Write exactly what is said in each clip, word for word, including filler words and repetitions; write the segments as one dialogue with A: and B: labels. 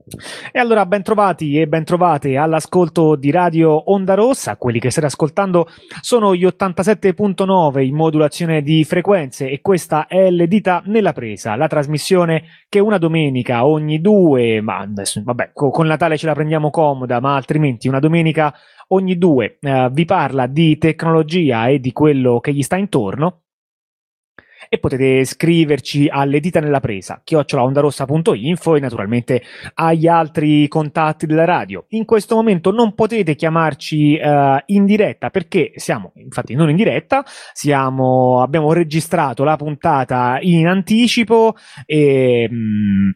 A: E allora ben trovati e ben trovate all'ascolto di Radio Onda Rossa. Quelli che state ascoltando sono gli ottantasette virgola nove in modulazione di frequenze e questa è Le Dita nella Presa, la trasmissione che una domenica ogni due, ma adesso vabbè, co- con Natale ce la prendiamo comoda, ma altrimenti una domenica ogni due eh, vi parla di tecnologia e di quello che gli sta intorno. E potete scriverci alle dita nella presa chiocciola ondarossa punto info e naturalmente agli altri contatti della radio. In questo momento non potete chiamarci uh, in diretta perché siamo infatti non in diretta, siamo, abbiamo registrato la puntata in anticipo e mh,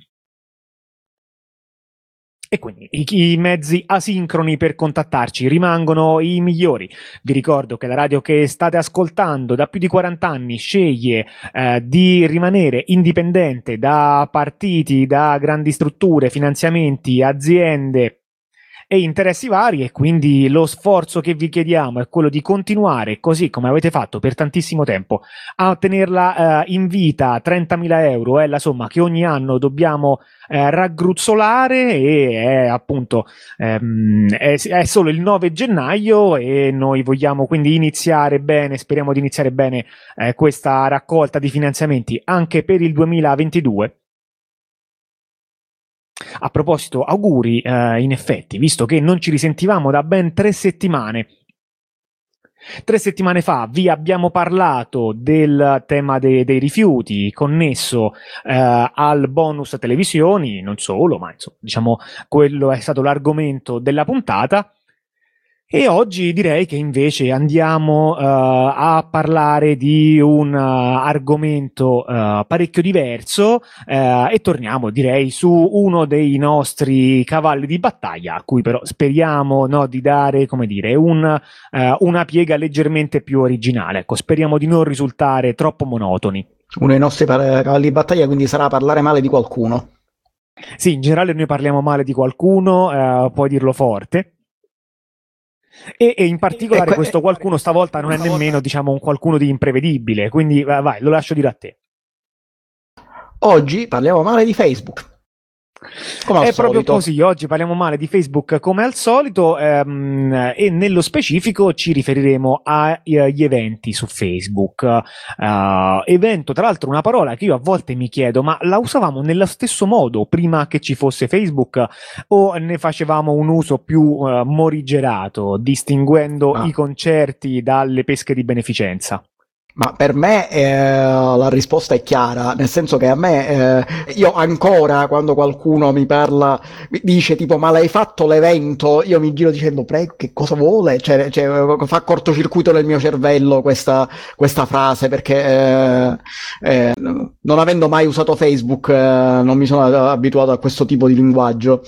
A: E quindi i, i mezzi asincroni per contattarci rimangono i migliori. Vi ricordo che la radio che state ascoltando da più di quaranta anni sceglie eh, di rimanere indipendente da partiti, da grandi strutture, finanziamenti, aziende e interessi vari, e quindi lo sforzo che vi chiediamo è quello di continuare, così come avete fatto per tantissimo tempo, a tenerla eh, in vita. trentamila euro è la somma che ogni anno dobbiamo eh, raggruzzolare e è appunto ehm, è, è solo il nove gennaio e noi vogliamo quindi iniziare bene, speriamo di iniziare bene eh, questa raccolta di finanziamenti anche per il duemilaventidue. A proposito, auguri, eh, in effetti, visto che non ci risentivamo da ben tre settimane. Tre settimane fa vi abbiamo parlato del tema de- dei rifiuti connesso eh, al bonus televisioni, non solo, ma insomma, diciamo, quello è stato l'argomento della puntata. E oggi direi che invece andiamo uh, a parlare di un uh, argomento uh, parecchio diverso uh, e torniamo, direi, su uno dei nostri cavalli di battaglia, a cui però speriamo, no, di dare, come dire, un, uh, una piega leggermente più originale. Ecco, speriamo di non risultare troppo monotoni.
B: Uno dei nostri par- cavalli di battaglia quindi sarà parlare male di qualcuno.
A: Sì, in generale noi parliamo male di qualcuno, uh, puoi dirlo forte. E, e in particolare que- questo qualcuno stavolta non è nemmeno, diciamo, un qualcuno di imprevedibile, quindi vai, lo lascio dire a te.
B: Oggi parliamo male di Facebook. Come al
A: è
B: solito.
A: Proprio così, oggi parliamo male di Facebook come al solito ehm, e nello specifico ci riferiremo agli eventi su Facebook. Uh, evento, tra l'altro, una parola che io a volte mi chiedo, ma la usavamo nello stesso modo prima che ci fosse Facebook o ne facevamo un uso più uh, morigerato, distinguendo ah. i concerti dalle pesche di beneficenza?
B: Ma per me eh, la risposta è chiara, nel senso che a me, eh, io ancora quando qualcuno mi parla, mi dice tipo ma l'hai fatto l'evento, io mi giro dicendo prego, che cosa vuole? Cioè, cioè, fa cortocircuito nel mio cervello questa, questa frase, perché eh, eh, non avendo mai usato Facebook eh, non mi sono abituato a questo tipo di linguaggio.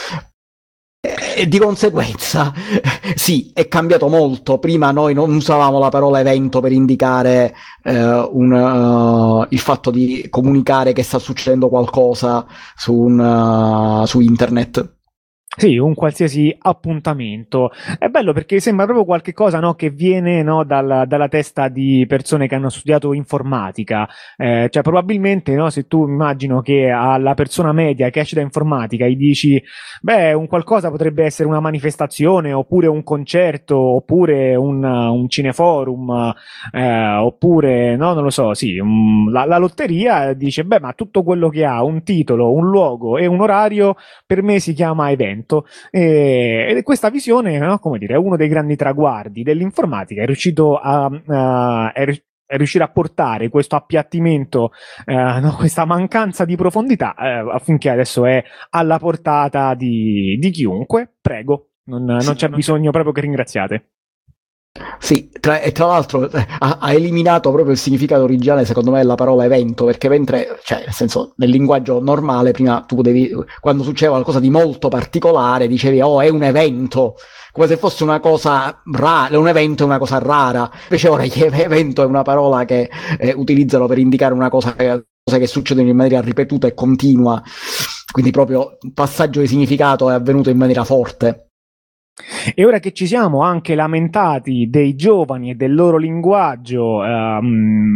B: E di conseguenza sì, è cambiato molto. Prima noi non usavamo la parola evento per indicare eh, un, uh, il fatto di comunicare che sta succedendo qualcosa su, un, uh, su internet.
A: Sì, un qualsiasi appuntamento. È bello perché sembra proprio qualche cosa, no, che viene, no, dalla, dalla testa di persone che hanno studiato informatica. Eh, cioè, probabilmente, no, se tu immagino che alla persona media che esce da informatica gli dici, beh, un qualcosa potrebbe essere una manifestazione, oppure un concerto, oppure un, un cineforum, eh, oppure, no, non lo so, sì, um, la, la lotteria dice, beh, ma tutto quello che ha un titolo, un luogo e un orario, per me si chiama evento. E, e questa visione, no, come dire, è uno dei grandi traguardi dell'informatica. È riuscito a, a è, è riuscire a portare questo appiattimento, eh, no, questa mancanza di profondità, eh, affinché adesso è alla portata di, di chiunque. Prego, non, non c'è bisogno proprio che ringraziate.
B: Sì, tra, e tra l'altro ha, ha eliminato proprio il significato originale, secondo me, della parola evento, perché mentre, cioè, nel senso, nel linguaggio normale, prima tu potevi, quando succedeva qualcosa di molto particolare, dicevi, oh, è un evento, come se fosse una cosa rara, un evento è una cosa rara. Invece ora evento è una parola che eh, utilizzano per indicare una cosa che, cose che succedono in maniera ripetuta e continua, quindi proprio il passaggio di significato è avvenuto in maniera forte.
A: E ora che ci siamo anche lamentati dei giovani e del loro linguaggio, ehm,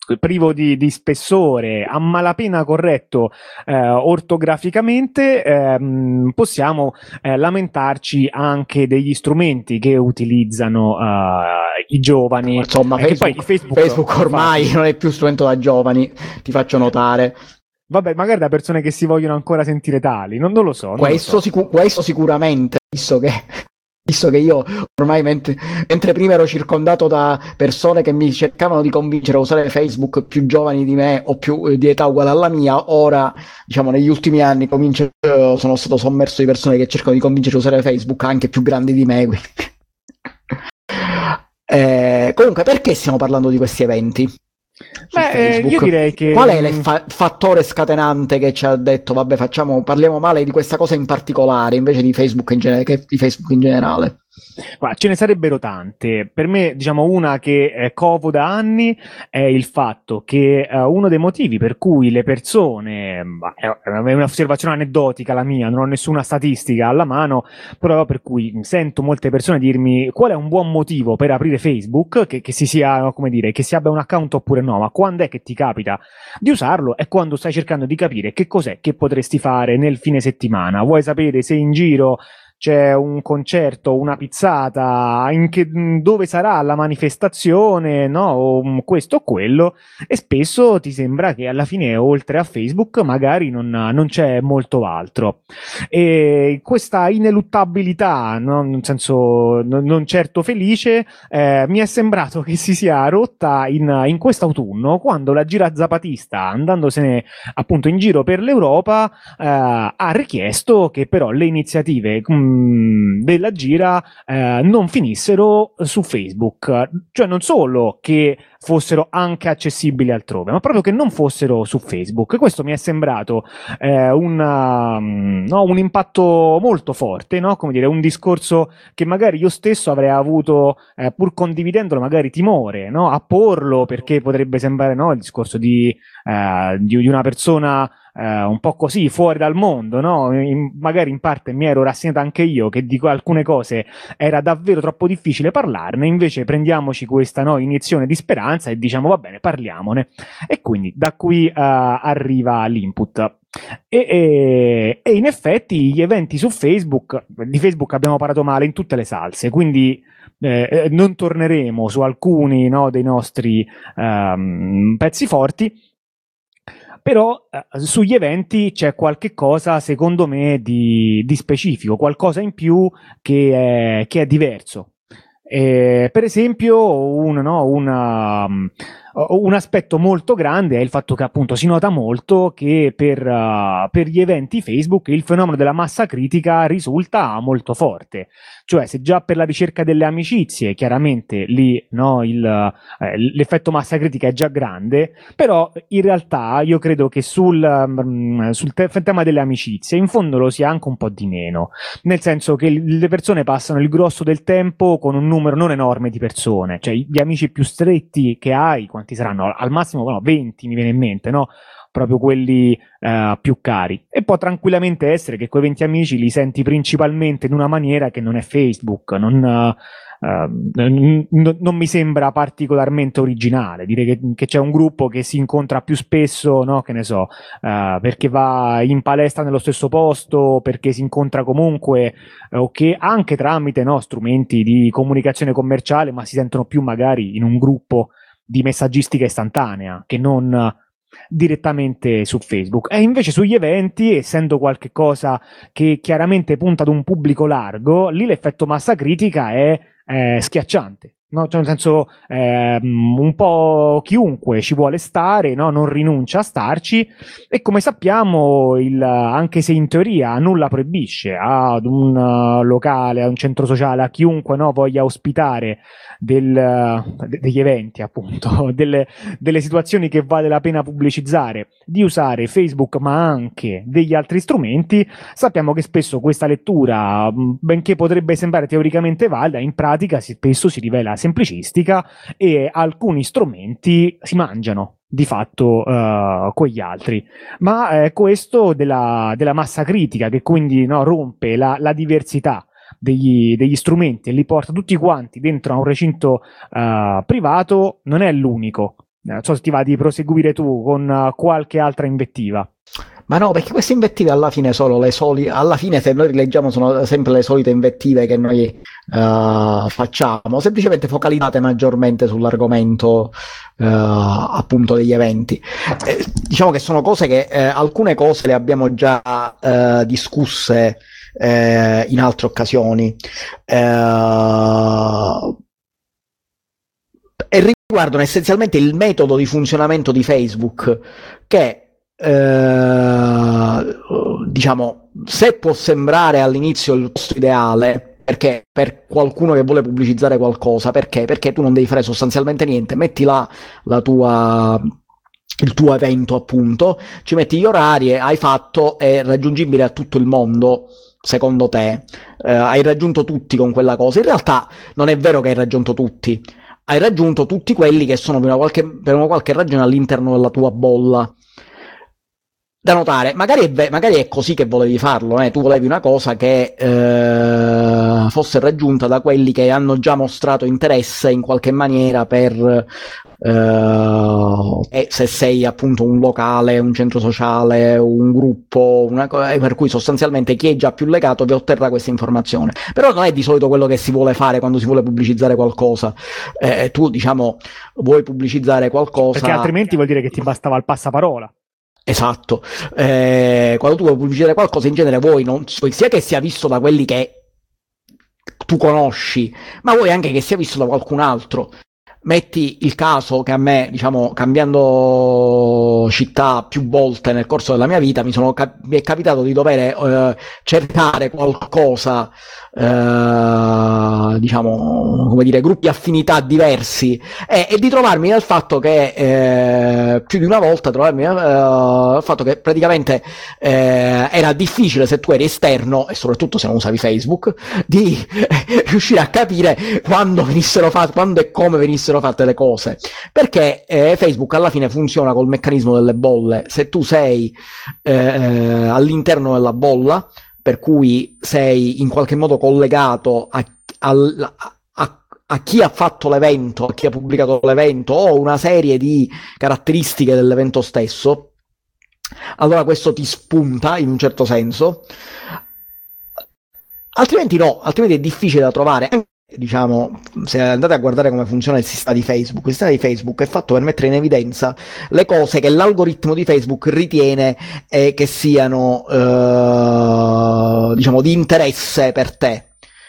A: privo di, di spessore, a malapena corretto eh, ortograficamente, ehm, possiamo eh, lamentarci anche degli strumenti che utilizzano eh, i giovani.
B: Insomma,
A: eh,
B: Facebook,
A: che poi Facebook,
B: Facebook ormai
A: infatti,
B: non è più strumento da giovani, ti faccio notare.
A: vabbè, magari da persone che si vogliono ancora sentire tali, non, non lo so. Non
B: Questo,
A: lo so.
B: sicu- questo sicuramente, visto che, visto che io ormai, mentre, mentre prima ero circondato da persone che mi cercavano di convincere a usare Facebook, più giovani di me o più eh, di età uguale alla mia, ora, diciamo, negli ultimi anni comincio, eh, sono stato sommerso di persone che cercano di convincere a usare Facebook, anche più grandi di me. Quindi. Eh, comunque, perché stiamo parlando di questi eventi?
A: Beh, eh, io direi che...
B: Qual è il fa- fattore scatenante che ci ha detto, vabbè, facciamo, parliamo male di questa cosa in particolare, invece di Facebook in, genere- che di Facebook in generale?
A: Guarda, ce ne sarebbero tante. Per me, diciamo, una che eh, covo da anni è il fatto che eh, uno dei motivi per cui le persone, ma è è un'osservazione aneddotica la mia, non ho nessuna statistica alla mano, però per cui sento molte persone dirmi qual è un buon motivo per aprire Facebook, che, che si sia, no, come dire, che si abbia un account oppure no, ma quando è che ti capita di usarlo? È quando stai cercando di capire che cos'è che potresti fare nel fine settimana. Vuoi sapere se in giro c'è un concerto, una pizzata, in che, dove sarà la manifestazione, no? O questo o quello, e spesso ti sembra che alla fine, oltre a Facebook, magari non, non c'è molto altro. E questa ineluttabilità, no? Nel senso non, non certo felice, eh, mi è sembrato che si sia rotta in, in quest'autunno, quando la gira zapatista, andandosene appunto in giro per l'Europa, eh, ha richiesto che però le iniziative della gira eh, non finissero su Facebook, cioè non solo che fossero anche accessibili altrove, ma proprio che non fossero su Facebook. Questo mi è sembrato eh, una, no, un impatto molto forte, no? Come dire, un discorso che magari io stesso avrei avuto, eh, pur condividendolo, magari timore, no? A porlo, perché potrebbe sembrare, no, il discorso di, eh, di, di una persona Uh, un po' così, fuori dal mondo, no? In, magari in parte mi ero rassegnato anche io che di alcune cose era davvero troppo difficile parlarne, invece prendiamoci questa, no, iniezione di speranza e diciamo va bene, parliamone. E quindi da qui uh, arriva l'input. E, e, e in effetti gli eventi su Facebook, di Facebook abbiamo parlato male in tutte le salse, quindi eh, non torneremo su alcuni, no, dei nostri um, pezzi forti. Però eh, sugli eventi c'è qualche cosa, secondo me, di, di specifico, qualcosa in più che è, che è diverso. Eh, per esempio, un, no, una, um, un aspetto molto grande è il fatto che appunto si nota molto che per, uh, per gli eventi Facebook il fenomeno della massa critica risulta molto forte. Cioè, se già per la ricerca delle amicizie, chiaramente lì, no, il, eh, l'effetto massa critica è già grande, però in realtà io credo che sul, um, sul te- tema delle amicizie in fondo lo sia anche un po' di meno, nel senso che le persone passano il grosso del tempo con un numero non enorme di persone, cioè gli amici più stretti che hai, quanti saranno? Al massimo no, venti mi viene in mente, no? Proprio quelli uh, più cari. E può tranquillamente essere che quei venti amici li senti principalmente in una maniera che non è Facebook, non, uh, uh, n- n- non mi sembra particolarmente originale. Dire che, che c'è un gruppo che si incontra più spesso, no? Che ne so, uh, perché va in palestra nello stesso posto, perché si incontra comunque, uh, o che anche tramite, no, strumenti di comunicazione commerciale, ma si sentono più magari in un gruppo di messaggistica istantanea che non direttamente su Facebook. E invece sugli eventi, essendo qualche cosa che chiaramente punta ad un pubblico largo, lì l'effetto massa critica è eh, schiacciante. No? Cioè, nel senso, eh, un po' chiunque ci vuole stare, no? Non rinuncia a starci, e come sappiamo, il, anche se in teoria nulla proibisce ad un uh, locale, a un centro sociale, a chiunque, no, voglia ospitare del, de- degli eventi, appunto, delle, delle situazioni che vale la pena pubblicizzare, di usare Facebook, ma anche degli altri strumenti, sappiamo che spesso questa lettura, benché potrebbe sembrare teoricamente valida, in pratica spesso si rivela semplicistica e alcuni strumenti si mangiano di fatto uh, con gli altri. Ma eh, questo della, della massa critica, che quindi, no, rompe la, la diversità degli, degli strumenti e li porta tutti quanti dentro a un recinto uh, privato, non è l'unico. non so se ti va di proseguire tu con uh, qualche altra invettiva.
B: Ma no, perché queste invettive alla fine sono le solite, alla fine se noi rileggiamo sono sempre le solite invettive che noi uh, facciamo, semplicemente focalizzate maggiormente sull'argomento uh, appunto degli eventi. Eh, diciamo che sono cose che eh, alcune cose le abbiamo già uh, discusse eh, in altre occasioni. Uh, e riguardano essenzialmente il metodo di funzionamento di Facebook che Eh, diciamo, se può sembrare all'inizio il posto ideale, perché per qualcuno che vuole pubblicizzare qualcosa, perché? Perché tu non devi fare sostanzialmente niente, metti là la tua il tuo evento, appunto, ci metti gli orari e hai fatto, è raggiungibile a tutto il mondo. Secondo te eh, hai raggiunto tutti con quella cosa? In realtà non è vero che hai raggiunto tutti, hai raggiunto tutti quelli che sono per una qualche, per una qualche ragione all'interno della tua bolla. Da notare, magari è, magari è così che volevi farlo, eh? Tu volevi una cosa che eh, fosse raggiunta da quelli che hanno già mostrato interesse in qualche maniera per eh, e se sei appunto un locale, un centro sociale, un gruppo, una co- per cui sostanzialmente chi è già più legato vi otterrà questa informazione. Però non è di solito quello che si vuole fare quando si vuole pubblicizzare qualcosa. Eh, tu diciamo vuoi pubblicizzare qualcosa
A: perché altrimenti vuol dire che ti bastava il passaparola.
B: Esatto, eh, quando tu vuoi pubblicizzare qualcosa in genere vuoi, non, sia che sia visto da quelli che tu conosci, ma vuoi anche che sia visto da qualcun altro. Metti il caso che a me, diciamo, cambiando città più volte nel corso della mia vita, mi, sono, mi è capitato di dover eh, cercare qualcosa, eh, diciamo, come dire, gruppi affinità diversi e, e di trovarmi nel fatto che eh, più di una volta trovarmi nel eh, fatto che praticamente eh, era difficile, se tu eri esterno e soprattutto se non usavi Facebook, di eh, riuscire a capire quando venissero fatte, quando e come venissero fatte le cose, perché eh, Facebook alla fine funziona col meccanismo delle bolle. Se tu sei eh, all'interno della bolla, per cui sei in qualche modo collegato a, a, a, a chi ha fatto l'evento, a chi ha pubblicato l'evento o una serie di caratteristiche dell'evento stesso, allora questo ti spunta in un certo senso. Altrimenti no, altrimenti è difficile da trovare. Diciamo, se andate a guardare come funziona il sistema di Facebook, il sistema di Facebook è fatto per mettere in evidenza le cose che l'algoritmo di Facebook ritiene eh, che siano eh, diciamo di interesse per te.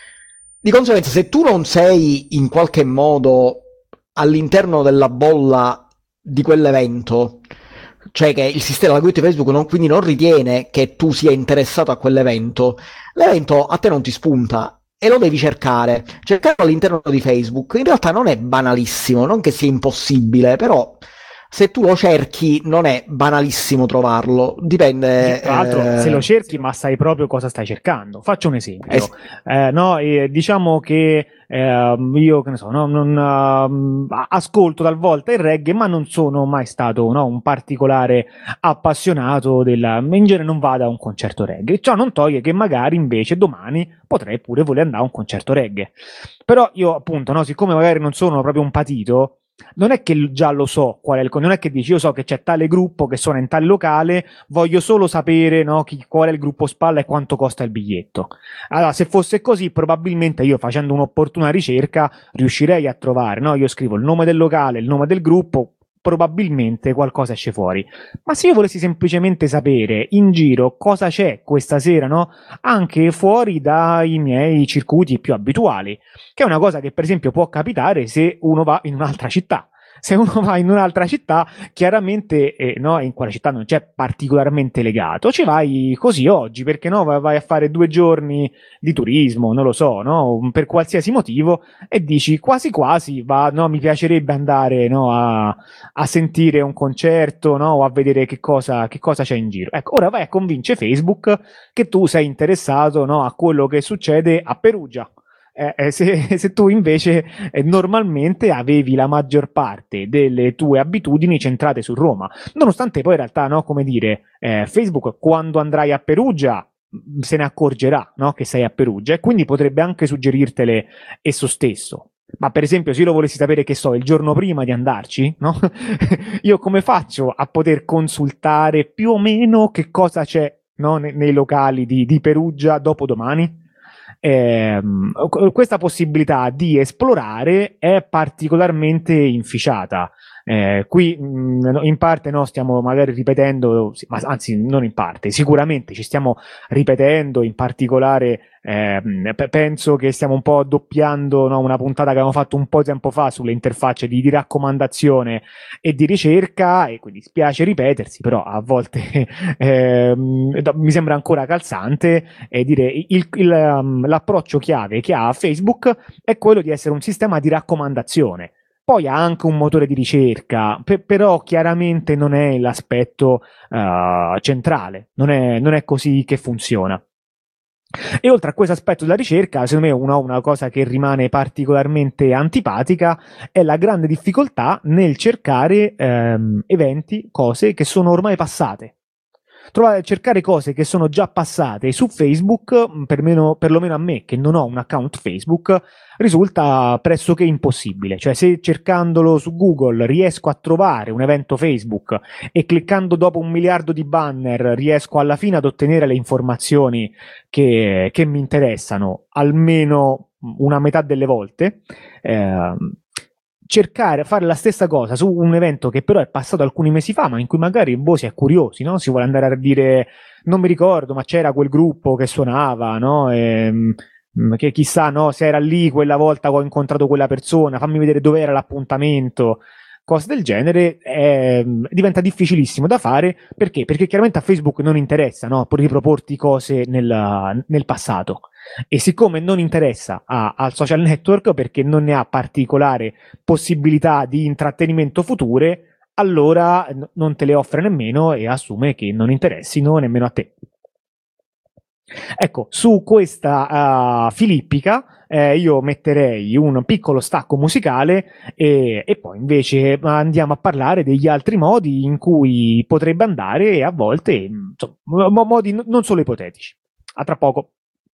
B: Di conseguenza, se tu non sei in qualche modo all'interno della bolla di quell'evento, cioè che il sistema l'algoritmo di Facebook non, quindi non ritiene che tu sia interessato a quell'evento, l'evento a te non ti spunta e lo devi cercare. Cercarlo all'interno di Facebook in realtà non è banalissimo, non che sia impossibile, però se tu lo cerchi non è banalissimo trovarlo, dipende.
A: Tra l'altro,
B: eh...
A: se lo cerchi, ma sai proprio cosa stai cercando. Faccio un esempio. Es- eh, no, eh, diciamo che eh, io, che ne so, no, non uh, ascolto talvolta il reggae, ma non sono mai stato no, un particolare appassionato della. In genere non vado a un concerto reggae. Ciò non toglie che magari invece domani potrei pure voler andare a un concerto reggae. Però io, appunto, no, siccome magari non sono proprio un patito, non è che già lo so qual è il, non è che dici io so che c'è tale gruppo che suona in tale locale, voglio solo sapere no, chi, qual è il gruppo spalla e quanto costa il biglietto. Allora, se fosse così, probabilmente io facendo un'opportuna ricerca riuscirei a trovare, no? Io scrivo il nome del locale, il nome del gruppo, probabilmente qualcosa esce fuori. Ma se io volessi semplicemente sapere in giro cosa c'è questa sera, no? Anche fuori dai miei circuiti più abituali, che è una cosa che per esempio può capitare se uno va in un'altra città. Se uno va in un'altra città, chiaramente eh, no, in quella città non c'è particolarmente legato, ci vai così oggi, perché no, vai a fare due giorni di turismo, non lo so, no, per qualsiasi motivo, e dici quasi quasi, va, no, mi piacerebbe andare no, a, a sentire un concerto, no, o a vedere che cosa, che cosa c'è in giro. Ecco, ora vai a convincere Facebook che tu sei interessato no, a quello che succede a Perugia. Eh, se, se tu invece eh, normalmente avevi la maggior parte delle tue abitudini centrate su Roma, nonostante poi in realtà, no, come dire, eh, Facebook quando andrai a Perugia se ne accorgerà no, che sei a Perugia e quindi potrebbe anche suggerirtele esso stesso. Ma per esempio, se io lo volessi sapere, che so, il giorno prima di andarci, no? Io come faccio a poter consultare più o meno che cosa c'è, no, nei, nei locali di, di Perugia dopodomani? Eh, questa possibilità di esplorare è particolarmente inficiata. Eh, qui mh, in parte no, stiamo magari ripetendo, ma anzi non in parte, sicuramente ci stiamo ripetendo, in particolare eh, penso che stiamo un po' doppiando, no, una puntata che avevamo fatto un po' di tempo fa sulle interfacce di, di raccomandazione e di ricerca, e quindi spiace ripetersi, però a volte eh, mi sembra ancora calzante e dire il, il, um, l'approccio chiave che ha Facebook è quello di essere un sistema di raccomandazione. Poi ha anche un motore di ricerca, pe- però chiaramente non è l'aspetto uh, centrale, non è, non è così che funziona. E oltre a questo aspetto della ricerca, secondo me una, una cosa che rimane particolarmente antipatica è la grande difficoltà nel cercare ehm, eventi, cose che sono ormai passate. Trovare, cercare cose che sono già passate su Facebook, permeno, perlomeno a me che non ho un account Facebook, risulta pressoché impossibile. Cioè, se cercandolo su Google riesco a trovare un evento Facebook e cliccando dopo un miliardo di banner riesco alla fine ad ottenere le informazioni che, che mi interessano, almeno una metà delle volte, eh, cercare, fare la stessa cosa su un evento che però è passato alcuni mesi fa, ma in cui magari boh, si è curiosi, no? Si vuole andare a dire, non mi ricordo, ma c'era quel gruppo che suonava, no? E, che chissà, no, se era lì quella volta che ho incontrato quella persona, fammi vedere dove era l'appuntamento, cose del genere, eh, diventa difficilissimo da fare. Perché? Perché chiaramente a Facebook non interessa, no, riproporti cose nel, nel passato. E siccome non interessa a, al social network, perché non ne ha particolare possibilità di intrattenimento future, allora n- non te le offre nemmeno e assume che non interessino nemmeno a te. Ecco, su questa uh, filippica eh, io metterei un piccolo stacco musicale e, e poi invece andiamo a parlare degli altri modi in cui potrebbe andare, e a volte, insomma, modi non solo ipotetici. A tra poco.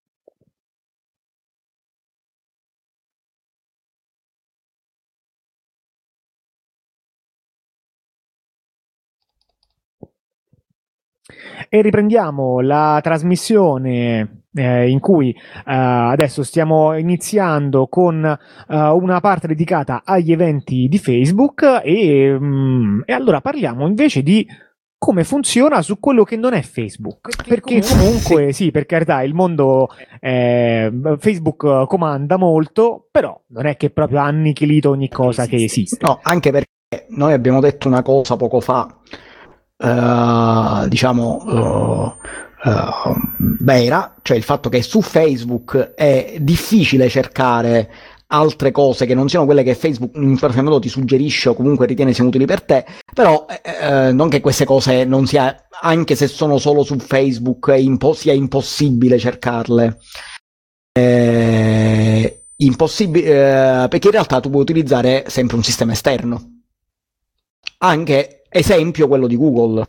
A: E riprendiamo la trasmissione eh, in cui eh, adesso stiamo iniziando con eh, una parte dedicata agli eventi di Facebook e, mm, e allora parliamo invece di come funziona su quello che non è Facebook. Perché comunque, sì, per carità, il mondo, eh, Facebook comanda molto, però non è che proprio ha annichilito ogni cosa che esiste.
B: No, anche perché noi abbiamo detto una cosa poco fa, Uh, diciamo uh, uh, vera, cioè il fatto che su Facebook è difficile cercare altre cose che non siano quelle che Facebook in qualche modo ti suggerisce o comunque ritiene siano utili per te, però eh, non che queste cose non sia, anche se sono solo su Facebook, è impo- sia impossibile cercarle. Eh, impossibile, eh, perché in realtà tu puoi utilizzare sempre un sistema esterno. Anche esempio quello di Google.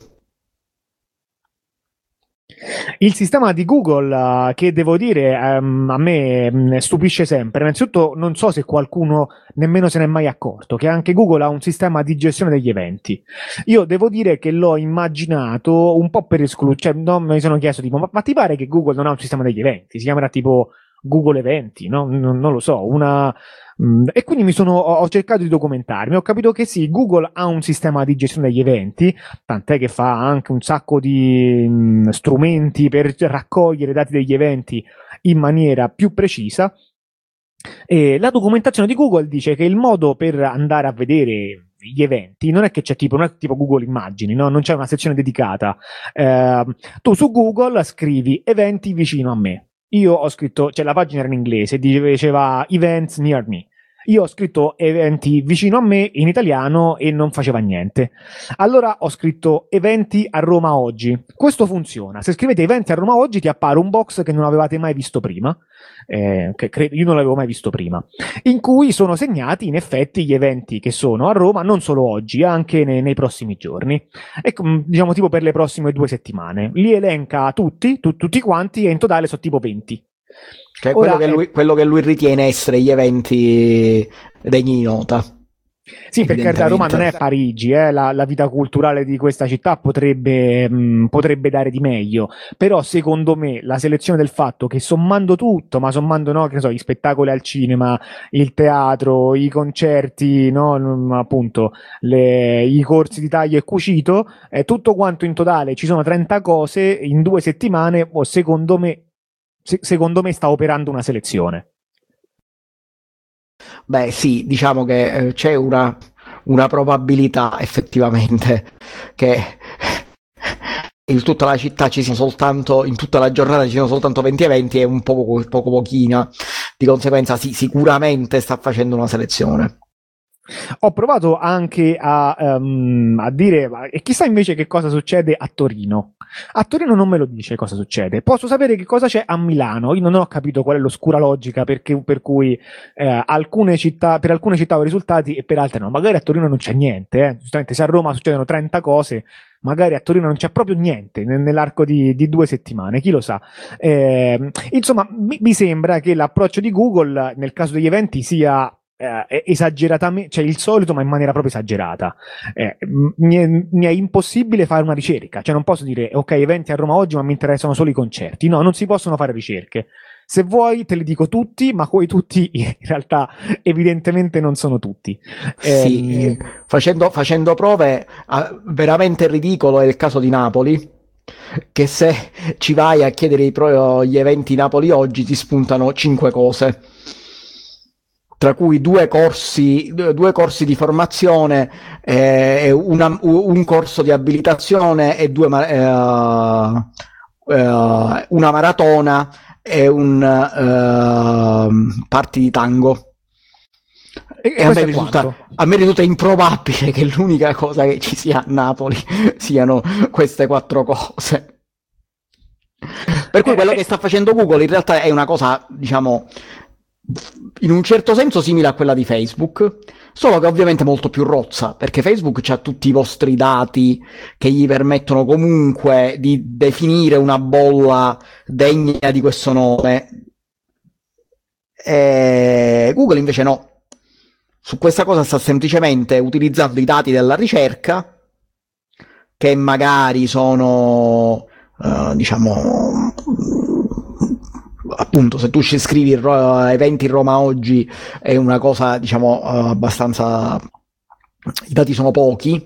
A: Il sistema di Google, uh, che devo dire um, a me um, stupisce sempre. Innanzitutto non so se qualcuno nemmeno se n'è mai accorto che anche Google ha un sistema di gestione degli eventi. Io devo dire che l'ho immaginato un po' per esclusione, cioè non mi sono chiesto tipo ma, ma ti pare che Google non ha un sistema degli eventi? Si chiamerà tipo Google Eventi, no? Non, non lo so, una... E quindi mi sono, ho cercato di documentarmi, ho capito che sì, Google ha un sistema di gestione degli eventi, tant'è che fa anche un sacco di mh, strumenti per raccogliere i dati degli eventi in maniera più precisa. E la documentazione di Google dice che il modo per andare a vedere gli eventi non è che c'è tipo, non è tipo Google Immagini, no? Non c'è una sezione dedicata. Eh, tu su Google scrivi eventi vicino a me. Io ho scritto, cioè la pagina era in inglese, diceva events near me. Io ho scritto eventi vicino a me in italiano e non faceva niente. Allora ho scritto eventi a Roma oggi. Questo funziona. Se scrivete eventi a Roma oggi ti appare un box che non avevate mai visto prima, eh, che credo, io non l'avevo mai visto prima, in cui sono segnati in effetti gli eventi che sono a Roma, non solo oggi, anche nei, nei prossimi giorni. Ecco, diciamo tipo per le prossime due settimane. Li elenca tutti, tu, tutti quanti, e in totale sono tipo venti.
B: Cioè
A: Ora,
B: quello che, lui, quello che lui ritiene essere gli eventi degni di nota.
A: sì, perché da Roma non è Parigi, eh, la, la vita culturale di questa città potrebbe, mh, potrebbe dare di meglio, però secondo me la selezione del fatto che sommando tutto, ma sommando no, che ne so, gli spettacoli al cinema, il teatro, i concerti, no, n- appunto, le- i corsi di taglio e cucito, eh, tutto quanto in totale ci sono trenta cose in due settimane, oh, secondo me, se- secondo me sta operando una selezione.
B: Beh, sì, diciamo che eh, c'è una, una probabilità effettivamente che in tutta la città ci siano soltanto, in tutta la giornata ci siano soltanto venti eventi e un poco, poco pochina. Di conseguenza, sì, sicuramente sta facendo una selezione.
A: Ho provato anche a, um, a dire, ma- e chissà invece che cosa succede a Torino. A Torino non me lo dice cosa succede. Posso sapere che cosa c'è a Milano. Io non ho capito qual è l'oscura logica perché, per cui eh, alcune città, per alcune città ho risultati e per altre no. Magari a Torino non c'è niente. Eh. Giustamente, se a Roma succedono trenta cose, magari a Torino non c'è proprio niente nell'arco di, di due settimane, chi lo sa. Eh, insomma, mi, mi sembra che l'approccio di Google nel caso degli eventi sia eh, esageratamente, cioè il solito, ma in maniera proprio esagerata. Eh, mi, è, mi è impossibile fare una ricerca, cioè non posso dire ok, eventi a Roma oggi, ma mi interessano solo i concerti. No, non si possono fare ricerche. Se vuoi te li dico tutti, ma quei tutti in realtà evidentemente non sono tutti.
B: Sì,
A: Ehm,
B: facendo, facendo prove, ah, veramente ridicolo è il caso di Napoli, che se ci vai a chiedere i pro- gli eventi Napoli oggi ti spuntano cinque cose, tra cui due corsi, due corsi di formazione, eh, una- un corso di abilitazione e due, ma- eh, eh, una maratona e un eh, party di tango.
A: e
B: E a me
A: questo è
B: risulta,
A: quanto.
B: a me risulta improbabile che l'unica cosa che ci sia a Napoli siano queste quattro cose. Per cui
A: Eh,
B: quello che
A: eh,
B: sta facendo Google in realtà è una cosa, diciamo, in un certo senso simile a quella di Facebook, solo che ovviamente molto più rozza, perché Facebook ha tutti i vostri dati che gli permettono comunque di definire una bolla degna di questo nome. E Google invece no. Su questa cosa sta semplicemente utilizzando i dati della ricerca, che magari sono, eh, diciamo, appunto, se tu scrivi Ro- eventi Roma oggi è una cosa, diciamo, eh, abbastanza. I dati sono pochi,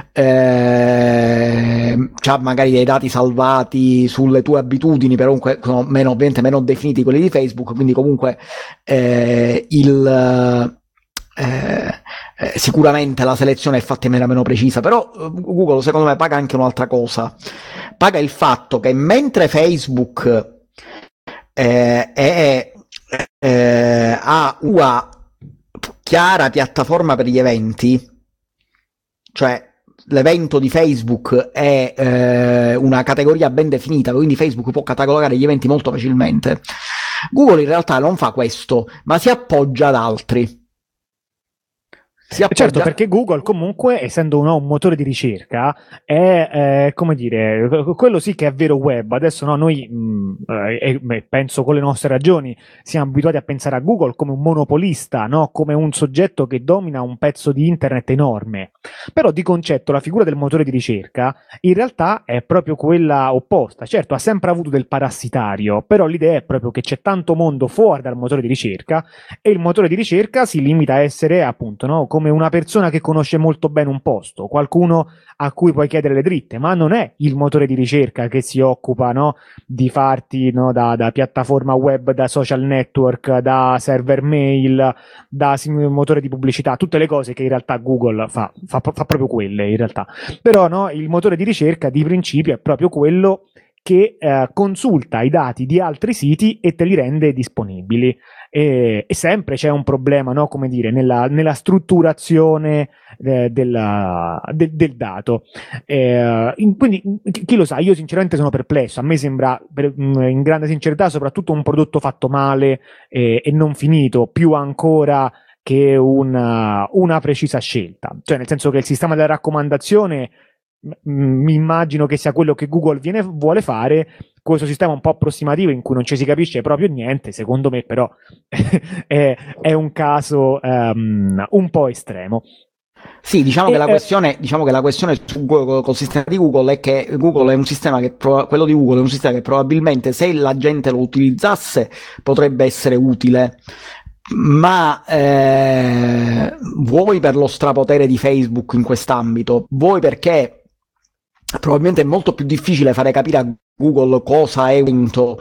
B: eh, c'ha magari dei dati salvati sulle tue abitudini, però comunque sono meno, ovviamente meno definiti quelli di Facebook, quindi comunque eh, il, eh, eh, sicuramente la selezione è fatta in maniera meno precisa, però eh, Google secondo me paga anche un'altra cosa, paga il fatto che mentre Facebook eh, è, eh, ha una chiara piattaforma per gli eventi, cioè l'evento di Facebook è eh, una categoria ben definita, quindi Facebook può catalogare gli eventi molto facilmente. Google in realtà non fa questo, ma si appoggia ad altri. Si
A: Certo,
B: appoggia.
A: perché Google comunque, essendo un, un motore di ricerca, è, eh, come dire, quello sì che è vero web. Adesso no, noi, mh, eh, e penso con le nostre ragioni, siamo abituati a pensare a Google come un monopolista, no? Come un soggetto che domina un pezzo di internet enorme. Però di concetto la figura del motore di ricerca in realtà è proprio quella opposta. Certo, ha sempre avuto del parassitario, però l'idea è proprio che c'è tanto mondo fuori dal motore di ricerca e il motore di ricerca si limita a essere appunto, no, come una persona che conosce molto bene un posto, qualcuno a cui puoi chiedere le dritte, ma non è il motore di ricerca che si occupa, no, di farti, no, da, da piattaforma web, da social network, da server mail, da motore di pubblicità, tutte le cose che in realtà Google fa, fa, fa proprio quelle in realtà. Però no, il motore di ricerca di principio è proprio quello che eh, consulta i dati di altri siti e te li rende disponibili. E, e sempre c'è un problema, no? Come dire, nella, nella strutturazione eh, della, de, del dato. Eh, in, quindi, chi lo sa, io sinceramente sono perplesso. A me sembra, per, in grande sincerità, soprattutto un prodotto fatto male eh, e non finito, più ancora che una, una precisa scelta. Cioè, nel senso che il sistema della raccomandazione mh, mi immagino che sia quello che Google viene, vuole fare, questo sistema un po' approssimativo in cui non ci si capisce proprio niente, secondo me però è, è un caso um, un po' estremo.
B: Sì, diciamo
A: e,
B: che la
A: eh,
B: questione, diciamo che la questione su Google, col sistema di Google è che Google è un sistema che quello di Google è un sistema che probabilmente se la gente lo utilizzasse potrebbe essere utile, ma eh, vuoi per lo strapotere di Facebook in quest'ambito, vuoi perché probabilmente è molto più difficile fare capire a Google cosa è vinto,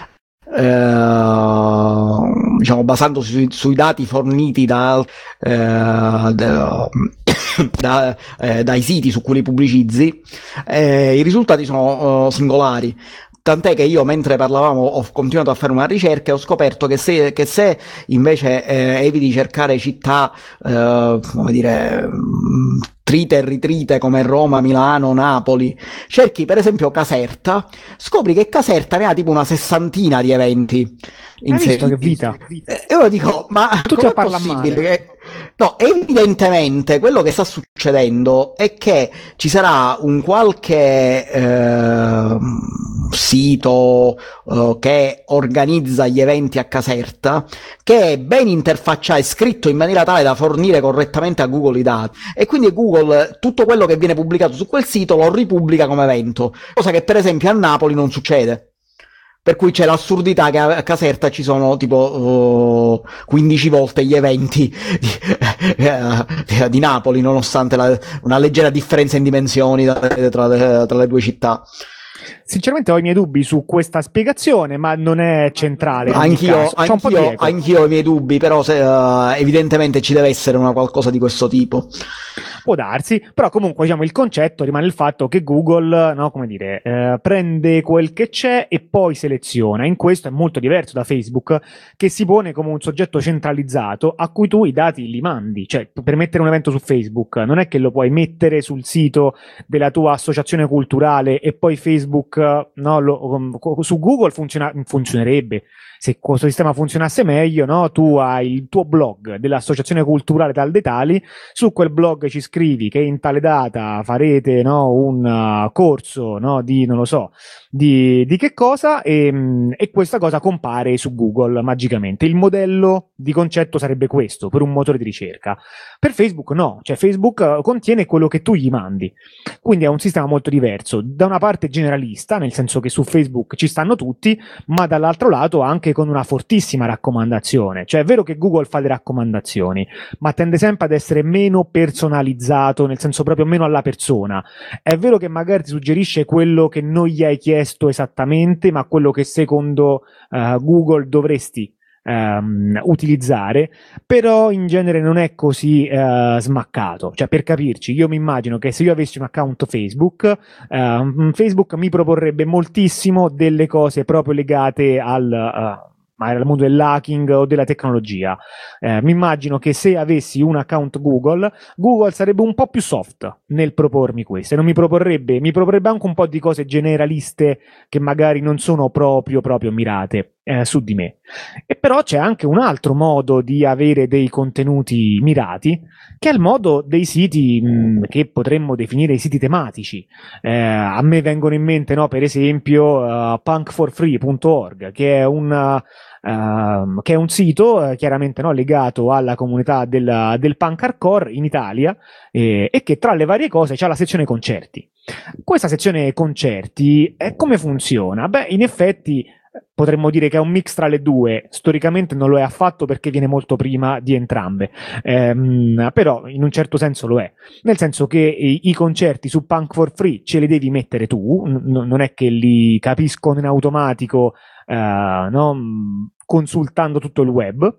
B: eh, diciamo basandosi sui, sui dati forniti da, eh, da, da, eh, dai siti su cui li pubblicizzi. Eh, i risultati sono uh, singolari. Tant'è che io, mentre parlavamo, ho continuato a fare una ricerca e ho scoperto che se, che se invece eh, eviti di cercare città, eh, come dire, trite e ritrite come Roma, Milano, Napoli, cerchi per esempio Caserta, scopri che Caserta ne ha tipo una sessantina di eventi inseriti.
A: Hai visto che vita?
B: E io dico, ma
A: tutti a
B: com'è
A: parlare
B: possibile
A: male.
B: che... No, evidentemente quello che sta succedendo è che ci sarà un qualche eh, sito eh, che organizza gli eventi a Caserta, che è ben interfacciato, è scritto in maniera tale da fornire correttamente a Google i dati, e quindi Google tutto quello che viene pubblicato su quel sito lo ripubblica come evento, cosa che per esempio a Napoli non succede. Per cui c'è l'assurdità che a Caserta ci sono tipo uh, quindici volte gli eventi di, uh, di Napoli, nonostante la, una leggera differenza in dimensioni tra, tra, le, tra le due città.
A: Sinceramente ho i miei dubbi su questa spiegazione, ma non è centrale.
B: Anch'io, anch'io, anch'io ho i miei dubbi, però se, uh, evidentemente ci deve essere una qualcosa di questo tipo.
A: Può darsi, però comunque diciamo il concetto rimane il fatto che Google, no, come dire, eh, prende quel che c'è e poi seleziona. In questo è molto diverso da Facebook, che si pone come un soggetto centralizzato a cui tu i dati li mandi. Cioè, per mettere un evento su Facebook non è che lo puoi mettere sul sito della tua associazione culturale e poi Facebook, no, lo, su Google funziona, funzionerebbe. Se questo sistema funzionasse meglio, no? Tu hai il tuo blog dell'associazione culturale tal dei tali, su quel blog ci scrivi che in tale data farete, no, un uh, corso, no, di, non lo so, di, di che cosa, e, e questa cosa compare su Google magicamente. Il modello di concetto sarebbe questo per un motore di ricerca. Per Facebook no, cioè Facebook uh, contiene quello che tu gli mandi, quindi è un sistema molto diverso. Da una parte generalista, nel senso che su Facebook ci stanno tutti, ma dall'altro lato anche con una fortissima raccomandazione. Cioè è vero che Google fa le raccomandazioni, ma tende sempre ad essere meno personalizzato, nel senso proprio meno alla persona. È vero che magari ti suggerisce quello che non gli hai chiesto esattamente, ma quello che secondo uh, Google dovresti Um, utilizzare, però in genere non è così uh, smaccato. Cioè, per capirci, io mi immagino che se io avessi un account Facebook, uh, Facebook mi proporrebbe moltissimo delle cose proprio legate al uh, al mondo dell'hacking o della tecnologia. Eh, mi immagino che se avessi un account Google, Google sarebbe un po' più soft nel propormi queste, non mi proporrebbe, mi proporrebbe anche un po' di cose generaliste che magari non sono proprio proprio mirate eh, su di me. E però c'è anche un altro modo di avere dei contenuti mirati, che è il modo dei siti mh, che potremmo definire i siti tematici. Eh, a me vengono in mente, no, per esempio, uh, punk for free punto org, che è un Uh, che è un sito uh, chiaramente, no, legato alla comunità del, del punk hardcore in Italia, eh, e che tra le varie cose c'ha la sezione concerti. Questa sezione concerti eh, come funziona? Beh, in effetti potremmo dire che è un mix tra le due. Storicamente non lo è affatto perché viene molto prima di entrambe, ehm, però in un certo senso lo è, nel senso che i, i concerti su Punk for Free ce li devi mettere tu, n- non è che li capiscono in automatico Uh, no? consultando tutto il web.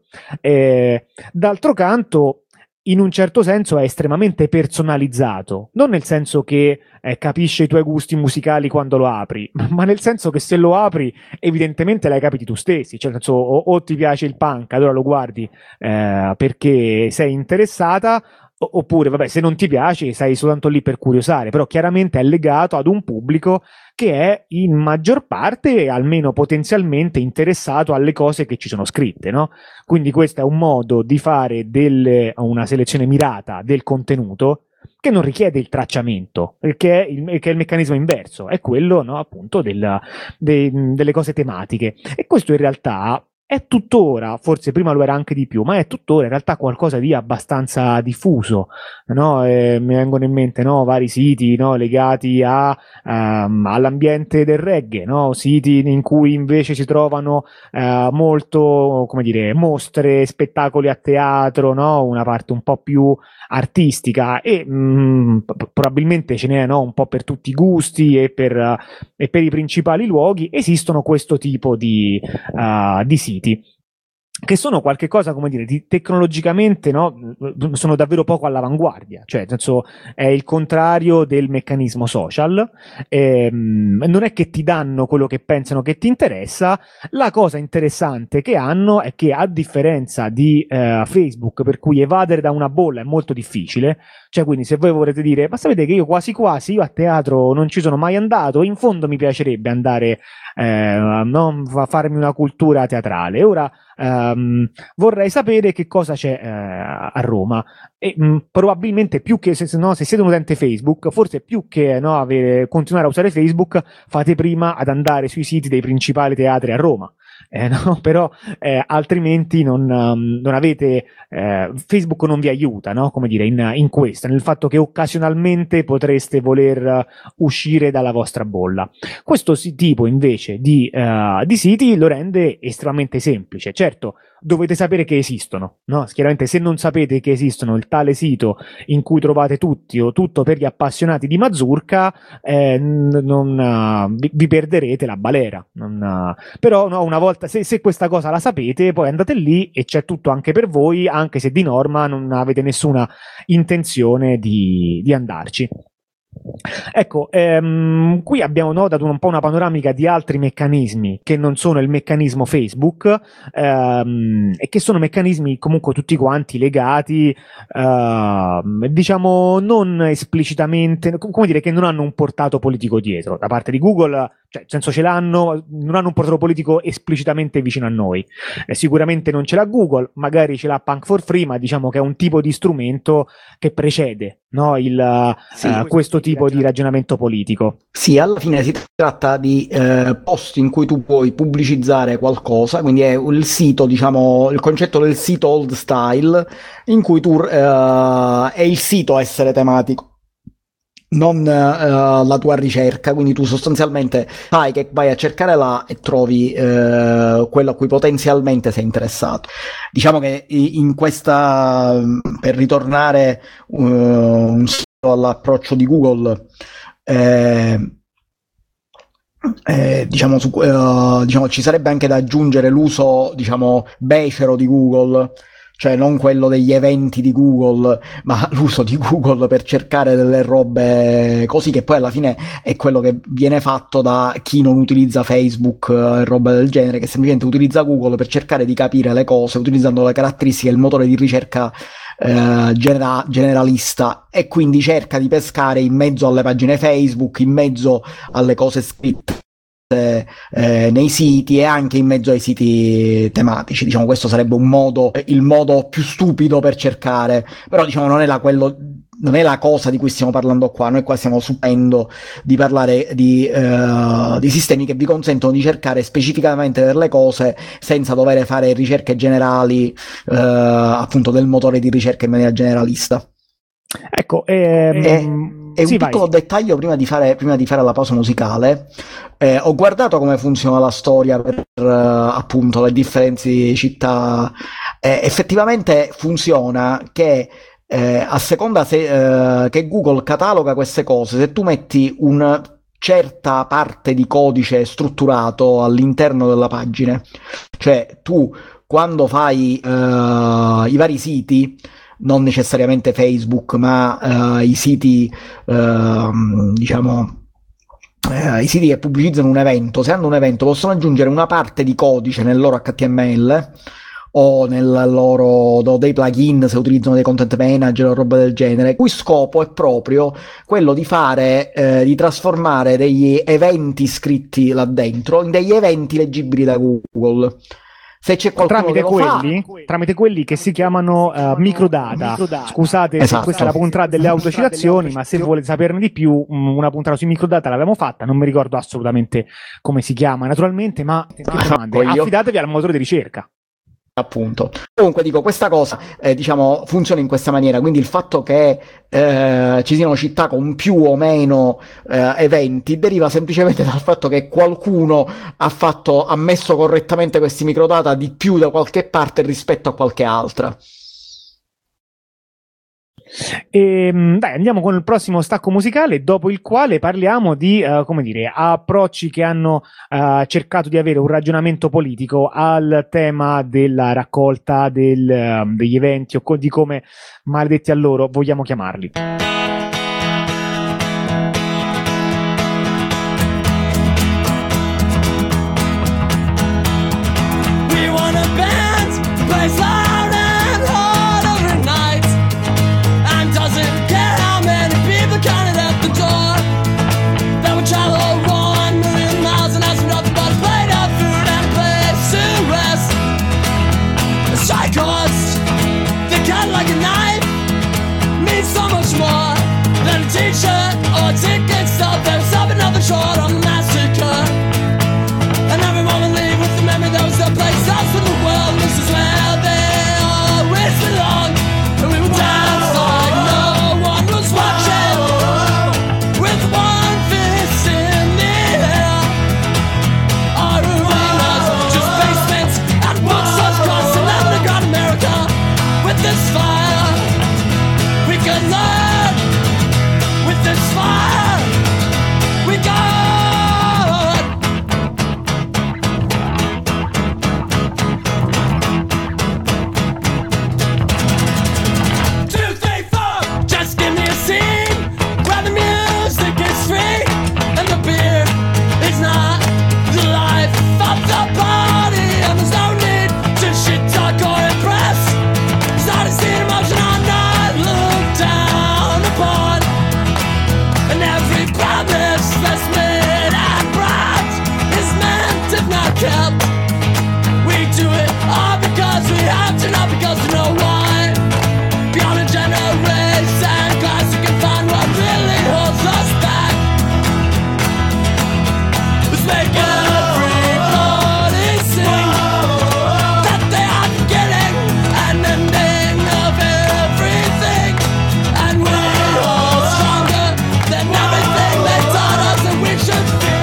A: Eh, d'altro canto, in un certo senso è estremamente personalizzato, non nel senso che eh, capisce i tuoi gusti musicali quando lo apri, ma nel senso che se lo apri evidentemente l'hai capiti tu stessi, cioè nel senso, o, o ti piace il punk, allora lo guardi eh, perché sei interessata, oppure vabbè, se non ti piace sei soltanto lì per curiosare, però chiaramente è legato ad un pubblico che è in maggior parte, almeno potenzialmente, interessato alle cose che ci sono scritte, no? Quindi questo è un modo di fare delle, una selezione mirata del contenuto che non richiede il tracciamento, che è il, che è il meccanismo inverso, è quello, no, appunto del, de, delle cose tematiche. E questo in realtà è tuttora, forse prima lo era anche di più, ma è tuttora in realtà qualcosa di abbastanza diffuso, no? Eh, mi vengono in mente, no, vari siti, no, legati a, um, all'ambiente del reggae, no? Siti in cui invece si trovano uh, molto, come dire, mostre, spettacoli a teatro, no? Una parte un po' più artistica e mh, probabilmente ce n'è, no, un po' per tutti i gusti e per, uh, e per i principali luoghi. Esistono questo tipo di, uh, di siti che sono qualche cosa, come dire, di tecnologicamente, no, sono davvero poco all'avanguardia, cioè nel senso è il contrario del meccanismo social, ehm, non è che ti danno quello che pensano che ti interessa. La cosa interessante che hanno è che, a differenza di eh, Facebook, per cui evadere da una bolla è molto difficile, cioè quindi se voi vorrete dire ma sapete che io quasi quasi io a teatro non ci sono mai andato, in fondo mi piacerebbe andare eh, no, a farmi una cultura teatrale, ora Um, vorrei sapere che cosa c'è uh, a Roma e mh, probabilmente più che se, no, se siete un utente Facebook, forse più che no, avere, continuare a usare Facebook, fate prima ad andare sui siti dei principali teatri a Roma. Eh, no? Però eh, altrimenti non, um, non avete eh, Facebook non vi aiuta, no? Come dire, in, in questo, nel fatto che occasionalmente potreste voler uh, uscire dalla vostra bolla. Questo tipo invece di, uh, di siti lo rende estremamente semplice. Certo, dovete sapere che esistono, no? Chiaramente se non sapete che esistono il tale sito in cui trovate tutti o tutto per gli appassionati di mazurka, eh, non, uh, vi, vi perderete la balera. Non, uh, però no, una volta, se, se questa cosa la sapete, poi andate lì e c'è tutto anche per voi, anche se di norma non avete nessuna intenzione di, di andarci. Ecco, ehm, qui abbiamo no, dato un po' una panoramica di altri meccanismi che non sono il meccanismo Facebook, ehm, e che sono meccanismi comunque tutti quanti legati, ehm, diciamo non esplicitamente, come dire, che non hanno un portato politico dietro. Da parte di Google, cioè, nel senso ce l'hanno, non hanno un portato politico esplicitamente vicino a noi. Eh, sicuramente non ce l'ha Google, magari ce l'ha Punk for Free, ma diciamo che è un tipo di strumento che precede, no, il, sì, uh, questo tipo di ragionamento politico.
B: Sì, alla fine si tratta di eh, posti in cui tu puoi pubblicizzare qualcosa, quindi è il sito, diciamo, il concetto del sito old style, in cui tu eh, è il sito a essere tematico, non uh, la tua ricerca, quindi tu sostanzialmente sai che vai a cercare là e trovi uh, quello a cui potenzialmente sei interessato. Diciamo che in questa, per ritornare uh, un po' all'approccio di Google, eh, eh, diciamo, su, uh, diciamo ci sarebbe anche da aggiungere l'uso, diciamo, becero di Google, cioè non quello degli eventi di Google, ma l'uso di Google per cercare delle robe così, che poi alla fine è quello che viene fatto da chi non utilizza Facebook e roba del genere, che semplicemente utilizza Google per cercare di capire le cose utilizzando le caratteristiche del motore di ricerca eh, genera- generalista, e quindi cerca di pescare in mezzo alle pagine Facebook, in mezzo alle cose scritte Eh, nei siti e anche in mezzo ai siti tematici. Diciamo, questo sarebbe un modo, il modo più stupido per cercare, però diciamo non è la, quello, non è la cosa di cui stiamo parlando qua. Noi qua stiamo supponendo di parlare di, uh, di sistemi che vi consentono di cercare specificamente delle cose senza dover fare ricerche generali, uh, appunto del motore di ricerca in maniera generalista.
A: Ecco, ehm...
B: e... E un
A: sì,
B: piccolo
A: vai.
B: dettaglio prima di fare, prima di fare la pausa musicale, eh, ho guardato come funziona la storia per uh, appunto le differenti città. Eh, effettivamente funziona che eh, a seconda se, eh, che Google cataloga queste cose, se tu metti una certa parte di codice strutturato all'interno della pagina, cioè tu quando fai uh, i vari siti, non necessariamente Facebook, ma uh, i siti, uh, diciamo, uh, i siti che pubblicizzano un evento, se hanno un evento possono aggiungere una parte di codice nel loro H T M L o nel loro no, dei plugin, se utilizzano dei content manager o roba del genere, cui scopo è proprio quello di fare, eh, di trasformare degli eventi scritti là dentro in degli eventi leggibili da Google. Se c'è qualcuno
A: tramite,
B: che
A: quelli,
B: lo fa,
A: tramite quelli che si chiamano uh, microdata. microdata. Scusate,
B: esatto.
A: questa è la puntata delle autocitazioni, ma se volete saperne di più, una puntata sui microdata l'abbiamo fatta, non mi ricordo assolutamente come si chiama, naturalmente, ma che domande? Affidatevi al motore di ricerca.
B: Appunto. Comunque dico, questa cosa eh, diciamo funziona in questa maniera, quindi il fatto che eh, ci siano città con più o meno eh, eventi deriva semplicemente dal fatto che qualcuno ha fatto ha messo correttamente questi microdata di più da qualche parte rispetto a qualche altra.
A: E, dai, andiamo con il prossimo stacco musicale, dopo il quale parliamo di, uh, come dire, approcci che hanno uh, cercato di avere un ragionamento politico al tema della raccolta del, uh, degli eventi o co- di come, maledetti a loro, vogliamo chiamarli. We want a band, plays loud and hard every night. Doesn't care how many people counted at the door. They would travel one million miles and ask for nothing but a plate of food and a place to rest. A strike cost, they cut like a knife, means so much more than a t-shirt or a ticket stub. They were stopping nothing short on the massacre. And everyone would leave with the memory that was their place. That's for the world, this is where they always belong. And we would dance like watching with one fist in the air. Our arenas, just basements and bookstores across an underground America. With this fire, we can learn. With this fire, we got. Kept. We do it all because we have to, not because we know why. Beyond a general race and class, you can find what really holds us back. Let's make everybody sing that they are beginning and ending of everything, and we're all stronger than everything they taught us that we should fear.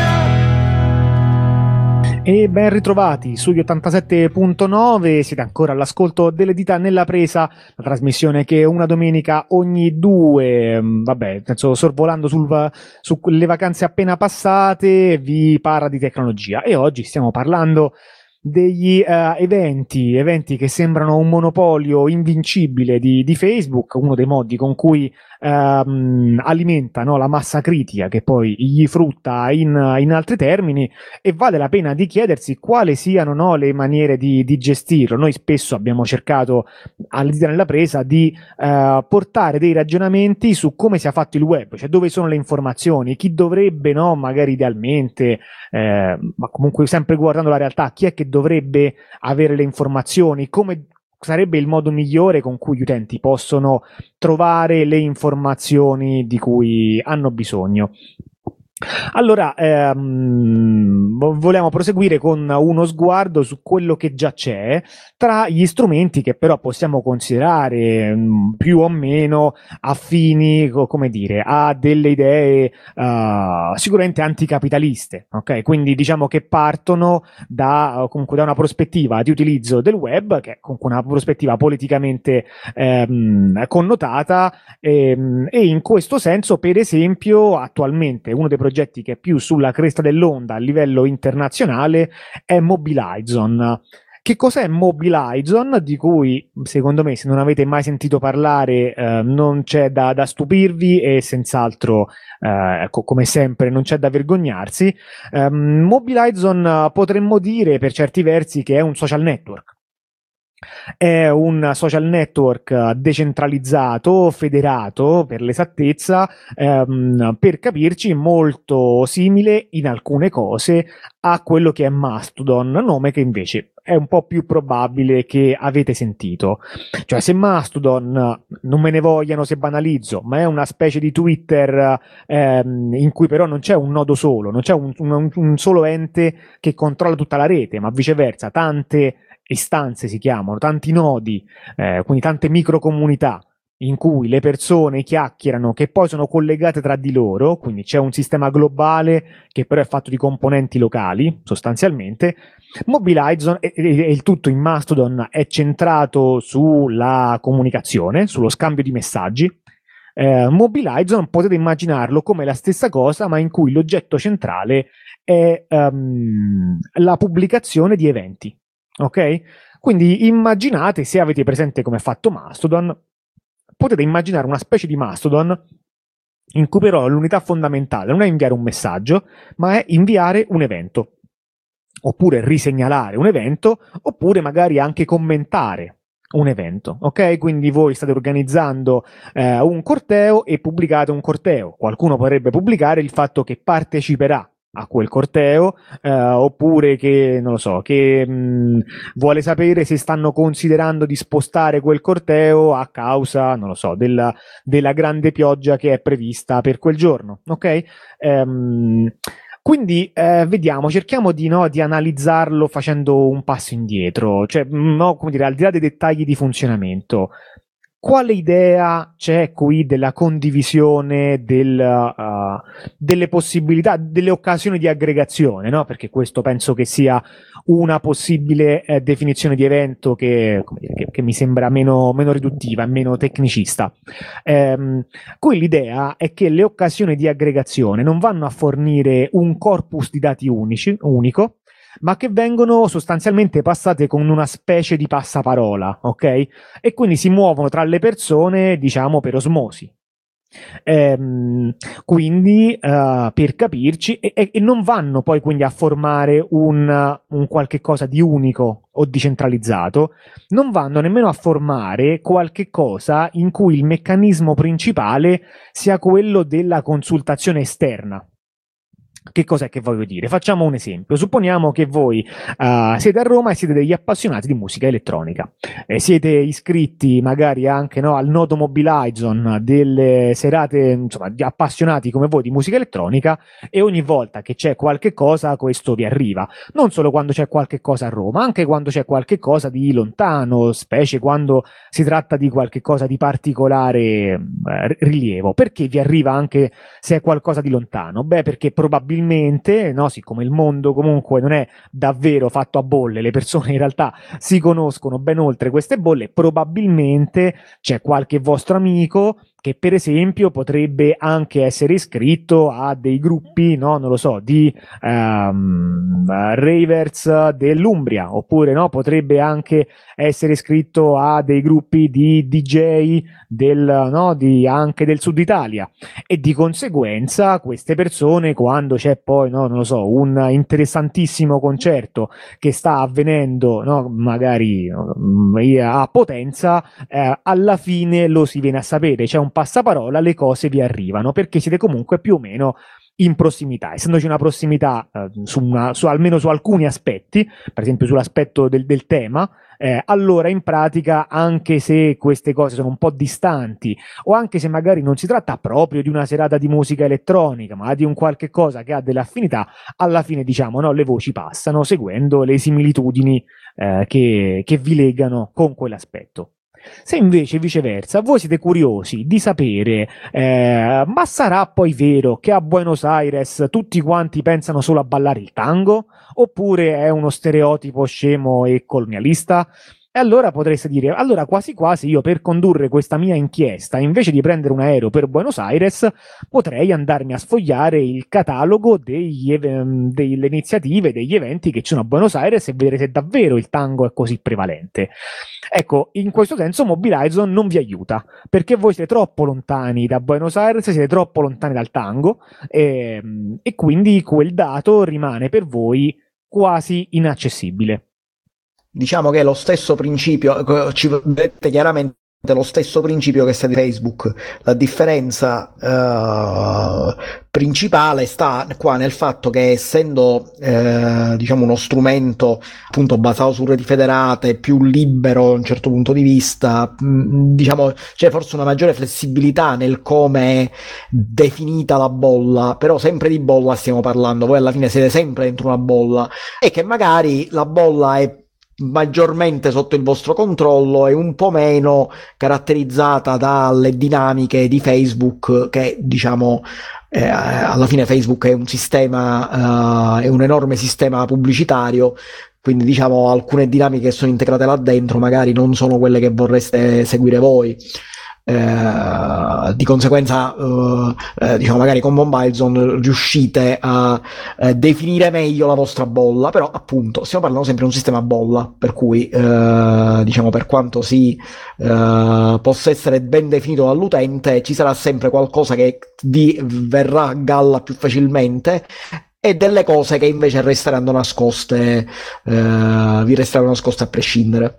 A: E ben ritrovati sugli ottantasette virgola nove, siete ancora all'ascolto delle dita nella presa, la trasmissione che una domenica ogni due, vabbè, penso sorvolando sul, sulle vacanze appena passate, vi parla di tecnologia. E oggi stiamo parlando degli uh, eventi, eventi che sembrano un monopolio invincibile di, di Facebook, uno dei modi con cui um, alimenta, no, la massa critica che poi gli frutta in, in altri termini, e vale la pena di chiedersi quali siano, no, le maniere di, di gestirlo. Noi spesso abbiamo cercato, alle dita nella presa, di uh, portare dei ragionamenti su come sia fatto il web, cioè dove sono le informazioni, chi dovrebbe, no, magari idealmente, eh, ma comunque sempre guardando la realtà, chi è che dovrebbe avere le informazioni, come sarebbe il modo migliore con cui gli utenti possono trovare le informazioni di cui hanno bisogno. Allora, ehm, vogliamo proseguire con uno sguardo su quello che già c'è, tra gli strumenti che però possiamo considerare mh, più o meno affini, co- come dire, a delle idee uh, sicuramente anticapitaliste, ok? Quindi diciamo che partono da, comunque, da una prospettiva di utilizzo del web, che è comunque una prospettiva politicamente ehm, connotata, ehm, e in questo senso, per esempio, attualmente uno dei progetti che è più sulla cresta dell'onda a livello internazionale è Mobilizon. Che cos'è Mobilizon? Di cui, secondo me, se non avete mai sentito parlare, eh, non c'è da, da stupirvi, e senz'altro, eh, co- come sempre, non c'è da vergognarsi. Um, Mobilizon, potremmo dire per certi versi che è un social network. È un social network decentralizzato, federato per l'esattezza, ehm, per capirci molto simile in alcune cose a quello che è Mastodon, nome che invece è un po' più probabile che avete sentito. Cioè, se Mastodon, non me ne vogliano se banalizzo, ma è una specie di Twitter ehm, in cui però non c'è un nodo solo, non c'è un, un, un solo ente che controlla tutta la rete, ma viceversa, tante istanze si chiamano, tanti nodi, eh, quindi tante microcomunità in cui le persone chiacchierano, che poi sono collegate tra di loro, quindi c'è un sistema globale che però è fatto di componenti locali, sostanzialmente. Mobilize e, e, e il tutto in Mastodon è centrato sulla comunicazione, sullo scambio di messaggi. Eh, Mobilize potete immaginarlo come la stessa cosa, ma in cui l'oggetto centrale è um, la pubblicazione di eventi. Ok? Quindi immaginate, se avete presente come è fatto Mastodon, potete immaginare una specie di Mastodon in cui però l'unità fondamentale non è inviare un messaggio, ma è inviare un evento, oppure risegnalare un evento, oppure magari anche commentare un evento, ok? Quindi voi state organizzando eh, un corteo e pubblicate un corteo. Qualcuno potrebbe pubblicare il fatto che parteciperà a quel corteo, eh, oppure che, non lo so, che mh, vuole sapere se stanno considerando di spostare quel corteo a causa, non lo so, della, della grande pioggia che è prevista per quel giorno, ok? Ehm, quindi eh, vediamo, cerchiamo di, no, di analizzarlo facendo un passo indietro, cioè, no, come dire, al di là dei dettagli di funzionamento. Quale idea c'è qui della condivisione del, uh, delle possibilità, delle occasioni di aggregazione, no? Perché questo penso che sia una possibile eh, definizione di evento che, come dire, che, che mi sembra meno, meno riduttiva, meno tecnicista. Ehm, qui l'idea è che le occasioni di aggregazione non vanno a fornire un corpus di dati unici, unico, ma che vengono sostanzialmente passate con una specie di passaparola, ok? E quindi si muovono tra le persone, diciamo, per osmosi. Ehm, quindi, uh, per capirci, e, e non vanno poi quindi a formare un, un qualche cosa di unico o di centralizzato, non vanno nemmeno a formare qualche cosa in cui il meccanismo principale sia quello della consultazione esterna. Che cos'è che voglio dire? Facciamo un esempio. Supponiamo che voi uh, siete a Roma e siete degli appassionati di musica elettronica. E siete iscritti magari anche, no, al nodo Mobilizon delle serate, insomma, di appassionati come voi di musica elettronica, e ogni volta che c'è qualche cosa questo vi arriva. Non solo quando c'è qualche cosa a Roma, anche quando c'è qualche cosa di lontano, specie quando si tratta di qualche cosa di particolare eh, rilievo. Perché vi arriva anche se è qualcosa di lontano? Beh, perché probabilmente Probabilmente, no, siccome il mondo comunque non è davvero fatto a bolle, le persone in realtà si conoscono ben oltre queste bolle, probabilmente c'è qualche vostro amico che per esempio potrebbe anche essere iscritto a dei gruppi, no, non lo so, di um, ravers dell'Umbria, oppure no, potrebbe anche essere iscritto a dei gruppi di D J del, no, di, anche del sud Italia, e di conseguenza queste persone, quando c'è poi, no, non lo so, un interessantissimo concerto che sta avvenendo, no, magari a Potenza, eh, alla fine lo si viene a sapere, c'è un passaparola, le cose vi arrivano perché siete comunque più o meno in prossimità, essendoci una prossimità eh, su, una, su almeno su alcuni aspetti, per esempio sull'aspetto del, del tema, eh, allora in pratica, anche se queste cose sono un po' distanti, o anche se magari non si tratta proprio di una serata di musica elettronica, ma di un qualche cosa che ha delle affinità, alla fine, diciamo, no, le voci passano seguendo le similitudini eh, che, che vi legano con quell'aspetto. Se invece viceversa voi siete curiosi di sapere, eh, ma sarà poi vero che a Buenos Aires tutti quanti pensano solo a ballare il tango? Oppure è uno stereotipo scemo e colonialista? E allora potreste dire, allora quasi quasi io per condurre questa mia inchiesta, invece di prendere un aereo per Buenos Aires, potrei andarmi a sfogliare il catalogo degli ev- delle iniziative, degli eventi che ci sono a Buenos Aires e vedere se davvero il tango è così prevalente. Ecco, in questo senso Mobilizon non vi aiuta, perché voi siete troppo lontani da Buenos Aires, siete troppo lontani dal tango, e, e quindi quel dato rimane per voi quasi inaccessibile.
B: Diciamo che lo stesso principio, ci vedete chiaramente lo stesso principio che sta di Facebook. La differenza eh, principale sta qua nel fatto che, essendo eh, diciamo uno strumento appunto basato su reti federate, più libero da un certo punto di vista, mh, diciamo c'è forse una maggiore flessibilità nel come è definita la bolla, però sempre di bolla stiamo parlando, voi alla fine siete sempre dentro una bolla, e che magari la bolla è maggiormente sotto il vostro controllo e un po' meno caratterizzata dalle dinamiche di Facebook, che diciamo eh, alla fine Facebook è un sistema, uh, è un enorme sistema pubblicitario, quindi diciamo alcune dinamiche che sono integrate là dentro magari non sono quelle che vorreste seguire voi. Eh, di conseguenza eh, eh, diciamo magari con Mobilezone riuscite a eh, definire meglio la vostra bolla, però appunto stiamo parlando sempre di un sistema bolla, per cui eh, diciamo per quanto si eh, possa essere ben definito dall'utente, ci sarà sempre qualcosa che vi verrà a galla più facilmente e delle cose che invece resteranno nascoste, eh, vi resteranno nascoste a prescindere.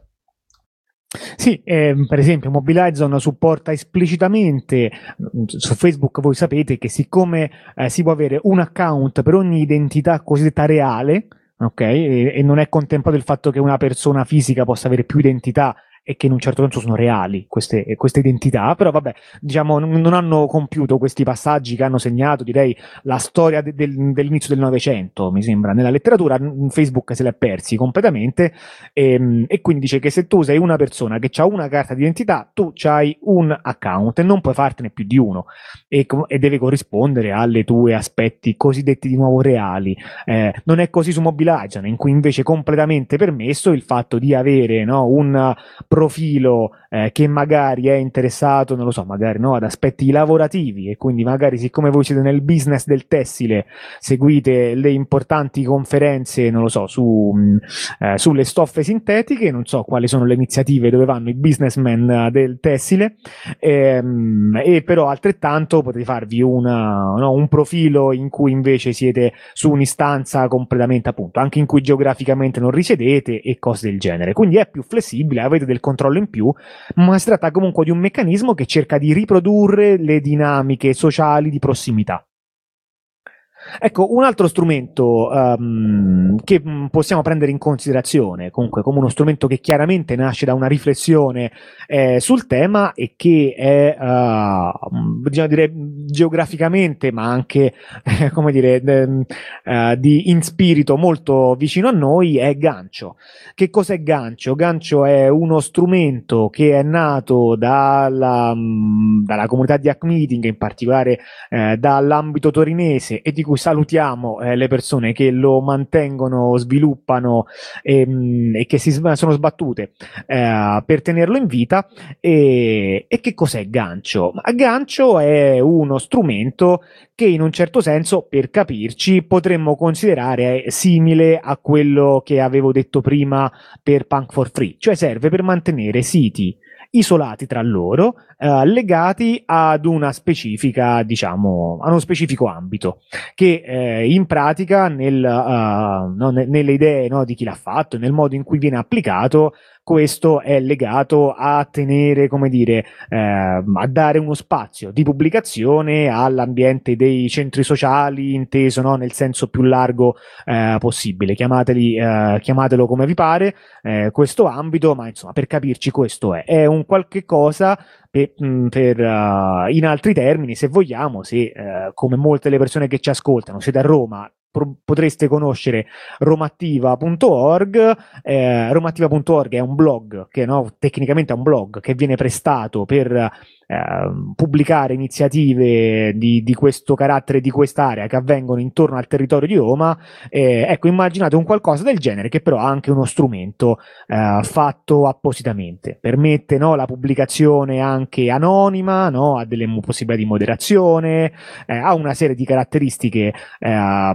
A: Sì, ehm, per esempio Mobilezone supporta esplicitamente, su Facebook voi sapete che siccome eh, si può avere un account per ogni identità cosiddetta reale, ok, e, e non è contemplato il fatto che una persona fisica possa avere più identità e che in un certo senso sono reali queste, queste identità, però vabbè, diciamo, non, non hanno compiuto questi passaggi che hanno segnato, direi, la storia de, del, dell'inizio del Novecento, mi sembra, nella letteratura. Facebook se l'è persi completamente, e, e quindi dice che se tu sei una persona che ha una carta d'identità, tu hai un account e non puoi fartene più di uno, e, e deve corrispondere alle tue aspetti cosiddetti di nuovo reali. Eh, non è così su Mobilezone, in cui invece è completamente permesso il fatto di avere, no, un profilo eh, che magari è interessato, non lo so, magari no, ad aspetti lavorativi, e quindi magari, siccome voi siete nel business del tessile, seguite le importanti conferenze, non lo so, su, eh, sulle stoffe sintetiche, non so quali sono le iniziative dove vanno i businessmen del tessile, ehm, e però altrettanto potete farvi una, no, un profilo in cui invece siete su un'istanza completamente, appunto, anche in cui geograficamente non risiedete e cose del genere. Quindi è più flessibile, avete del controllo in più, ma si tratta comunque di un meccanismo che cerca di riprodurre le dinamiche sociali di prossimità. Ecco, un altro strumento um, che mh, possiamo prendere in considerazione, comunque come uno strumento che chiaramente nasce da una riflessione eh, sul tema, e che è, uh, bisogna dire, geograficamente, ma anche, eh, come dire, de, uh, di, in spirito molto vicino a noi, è Gancio. Che cos'è Gancio? Gancio è uno strumento che è nato dalla, mh, dalla comunità di Hack Meeting, in particolare eh, dall'ambito torinese, e di cui salutiamo eh, le persone che lo mantengono, sviluppano e, mh, e che si sono sbattute eh, per tenerlo in vita. E, e che cos'è Gancio? Gancio è uno strumento che in un certo senso, per capirci, potremmo considerare simile a quello che avevo detto prima per Punk for Free, cioè serve per mantenere siti isolati tra loro, eh, legati ad una specifica, diciamo, a uno specifico ambito, che eh, in pratica nel, uh, no, ne, nelle idee, no, di chi l'ha fatto, nel modo in cui viene applicato, questo è legato a tenere, come dire, eh, a dare uno spazio di pubblicazione all'ambiente dei centri sociali, inteso, no, nel senso più largo eh, possibile. Chiamateli, eh, chiamatelo come vi pare, eh, questo ambito, ma insomma, per capirci, questo è, è un qualche cosa per, per uh, in altri termini, se vogliamo, se uh, come molte delle persone che ci ascoltano siete a Roma, potreste conoscere romattiva punto org. eh, romattiva punto org è un blog che, no, tecnicamente è un blog che viene prestato per eh, pubblicare iniziative di, di questo carattere, di quest'area, che avvengono intorno al territorio di Roma. Eh, ecco, immaginate un qualcosa del genere, che però ha anche uno strumento eh, fatto appositamente, permette, no, la pubblicazione anche anonima, no, ha delle possibilità di moderazione, eh, ha una serie di caratteristiche eh,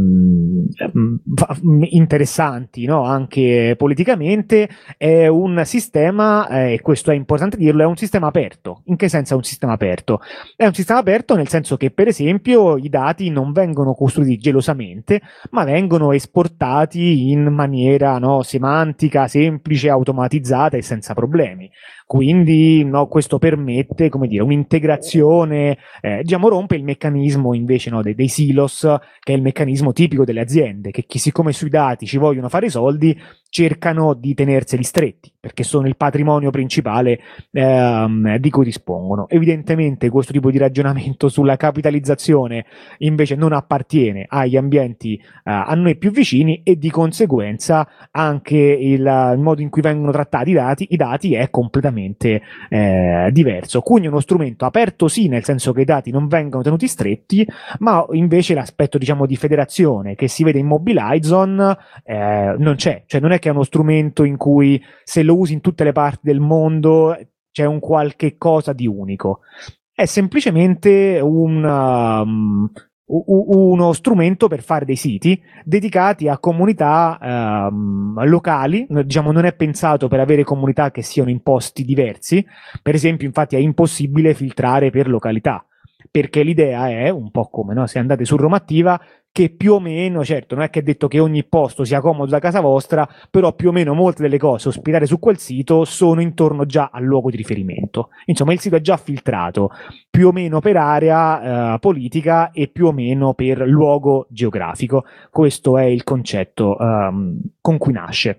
A: interessanti, no? Anche politicamente. È un sistema, e eh, questo è importante dirlo, è un sistema aperto. In che senso è un sistema aperto? È un sistema aperto nel senso che, per esempio, i dati non vengono costruiti gelosamente, ma vengono esportati in maniera, no, semantica, semplice, automatizzata e senza problemi. quindi no, questo permette, come dire, un'integrazione, eh, diciamo rompe il meccanismo invece no, dei, dei silos, che è il meccanismo tipico delle aziende, che chi, siccome sui dati ci vogliono fare i soldi, cercano di tenerseli stretti, perché sono il patrimonio principale ehm, di cui dispongono. Evidentemente questo tipo di ragionamento sulla capitalizzazione invece non appartiene agli ambienti eh, a noi più vicini, e di conseguenza anche il, il modo in cui vengono trattati i dati, i dati è completamente eh, diverso. Quindi è uno strumento aperto sì, nel senso che i dati non vengono tenuti stretti, ma invece l'aspetto diciamo di federazione che si vede in Mobilizon eh, non c'è, cioè non è che è uno strumento in cui se lo usi in tutte le parti del mondo c'è un qualche cosa di unico. È semplicemente un, um, uno strumento per fare dei siti dedicati a comunità um, locali, diciamo non è pensato per avere comunità che siano in posti diversi, per esempio infatti è impossibile filtrare per località, perché l'idea è un po' come no? Se andate su Roma Attiva, che più o meno, certo non è che è detto che ogni posto sia comodo da casa vostra, però più o meno molte delle cose ospitate su quel sito sono intorno già al luogo di riferimento. Insomma il sito è già filtrato più o meno per area eh, politica e più o meno per luogo geografico. Questo è il concetto um, con cui nasce.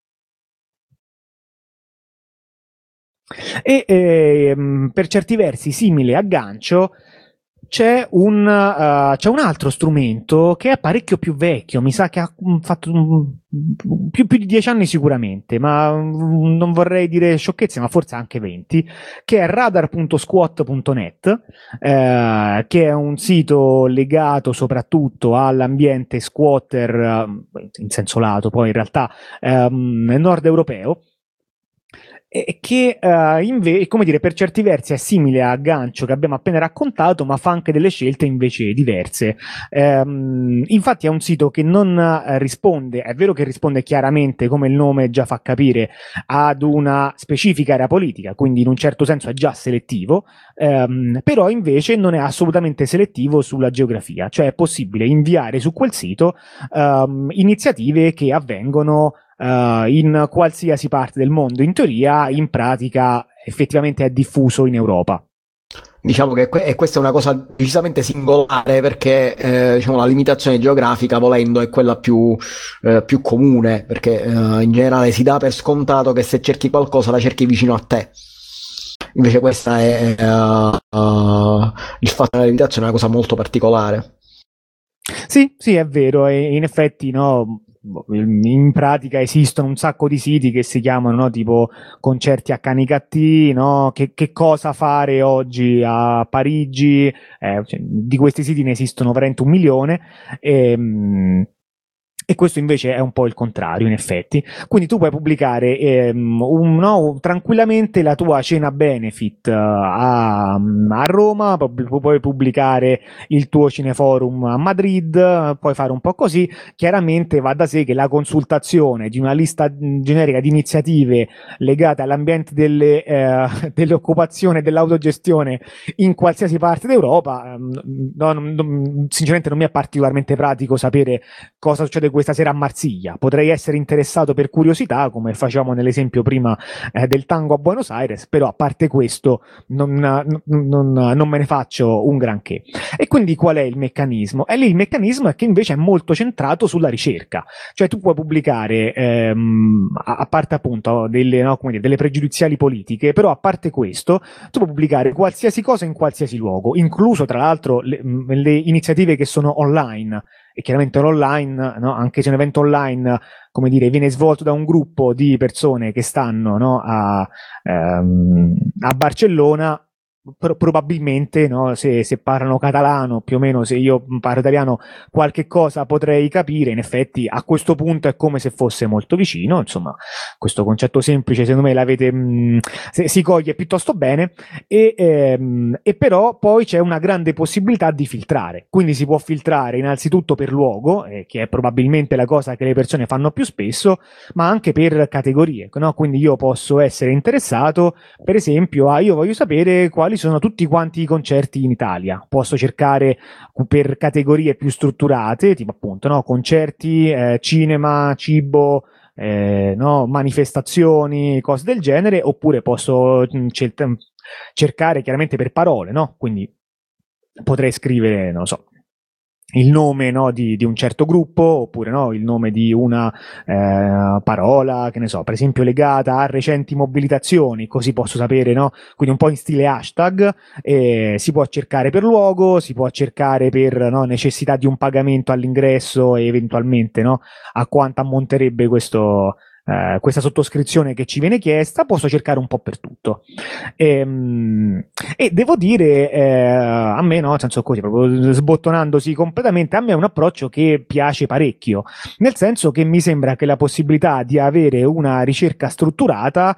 A: E eh, per certi versi simile a Gancio c'è un, uh, c'è un altro strumento che è parecchio più vecchio, mi sa che ha fatto um, più, più di dieci anni sicuramente, ma um, non vorrei dire sciocchezze, ma forse anche venti, che è radar punto squat punto net, eh, che è un sito legato soprattutto all'ambiente squatter, uh, in senso lato poi in realtà, um, nord europeo, e che uh, invece, come dire, per certi versi è simile a Gancio che abbiamo appena raccontato, ma fa anche delle scelte invece diverse. Um, infatti è un sito che non uh, risponde, è vero che risponde chiaramente, come il nome già fa capire, ad una specifica area politica, quindi in un certo senso è già selettivo, um, però invece non è assolutamente selettivo sulla geografia, cioè è possibile inviare su quel sito um, iniziative che avvengono Uh, in qualsiasi parte del mondo. In teoria, in pratica, effettivamente è diffuso in Europa.
B: Diciamo che que- e questa è una cosa decisamente singolare, perché eh, diciamo, la limitazione geografica, volendo, è quella più, eh, più comune, perché eh, in generale si dà per scontato che se cerchi qualcosa la cerchi vicino a te. Invece questa è uh, uh, il fatto della limitazione è una cosa molto particolare.
A: Sì, sì, è vero, e in effetti no, in pratica esistono un sacco di siti che si chiamano no, tipo concerti a Canicattì, no? Che, che cosa fare oggi a Parigi, eh, cioè, di questi siti ne esistono veramente un milione, e, e questo invece è un po' il contrario in effetti. Quindi tu puoi pubblicare ehm, un, no, tranquillamente la tua cena benefit uh, a, a Roma, pu- puoi pubblicare il tuo cineforum a Madrid, puoi fare un po' così. Chiaramente va da sé che la consultazione di una lista generica di iniziative legate all'ambiente delle, eh, dell'occupazione e dell'autogestione in qualsiasi parte d'Europa, no, no, no, sinceramente non mi è particolarmente pratico sapere cosa succede questa sera a Marsiglia. Potrei essere interessato per curiosità, come facevamo nell'esempio prima eh, del tango a Buenos Aires, però a parte questo non, non, non, non me ne faccio un granché. E quindi qual è il meccanismo? E lì il meccanismo è che invece è molto centrato sulla ricerca, cioè tu puoi pubblicare, ehm, a, a parte appunto delle, no, come dire, delle pregiudiziali politiche, però a parte questo tu puoi pubblicare qualsiasi cosa in qualsiasi luogo, incluso tra l'altro le, le iniziative che sono online. E chiaramente l'online, no? Anche se un evento online, come dire, viene svolto da un gruppo di persone che stanno no? a, ehm, a Barcellona, pro- probabilmente no? se, se parlano catalano, più o meno se io parlo italiano, qualche cosa potrei capire. In effetti a questo punto è come se fosse molto vicino. Insomma, questo concetto semplice secondo me l'avete mh, se, si coglie piuttosto bene, e, ehm, e però poi c'è una grande possibilità di filtrare, quindi si può filtrare innanzitutto per luogo, eh, che è probabilmente la cosa che le persone fanno più spesso, ma anche per categorie, no? Quindi io posso essere interessato per esempio a io voglio sapere quali sono tutti quanti i concerti in Italia, posso cercare per categorie più strutturate, tipo appunto no? Concerti, eh, cinema, cibo, eh, no, manifestazioni, cose del genere, oppure posso mh, cel- cercare chiaramente per parole, no? Quindi potrei scrivere, non lo so, il nome, no, di, di un certo gruppo, oppure no, il nome di una eh, parola, che ne so, per esempio legata a recenti mobilitazioni, così posso sapere, no? Quindi un po' in stile hashtag, eh, si può cercare per luogo, si può cercare per, no, necessità di un pagamento all'ingresso e eventualmente, no, a quanto ammonterebbe questo, eh, questa sottoscrizione che ci viene chiesta, posso cercare un po' per tutto. Ehm, E, devo dire, eh, a me, no, nel senso così, proprio sbottonandosi completamente, a me è un approccio che piace parecchio, nel senso che mi sembra che la possibilità di avere una ricerca strutturata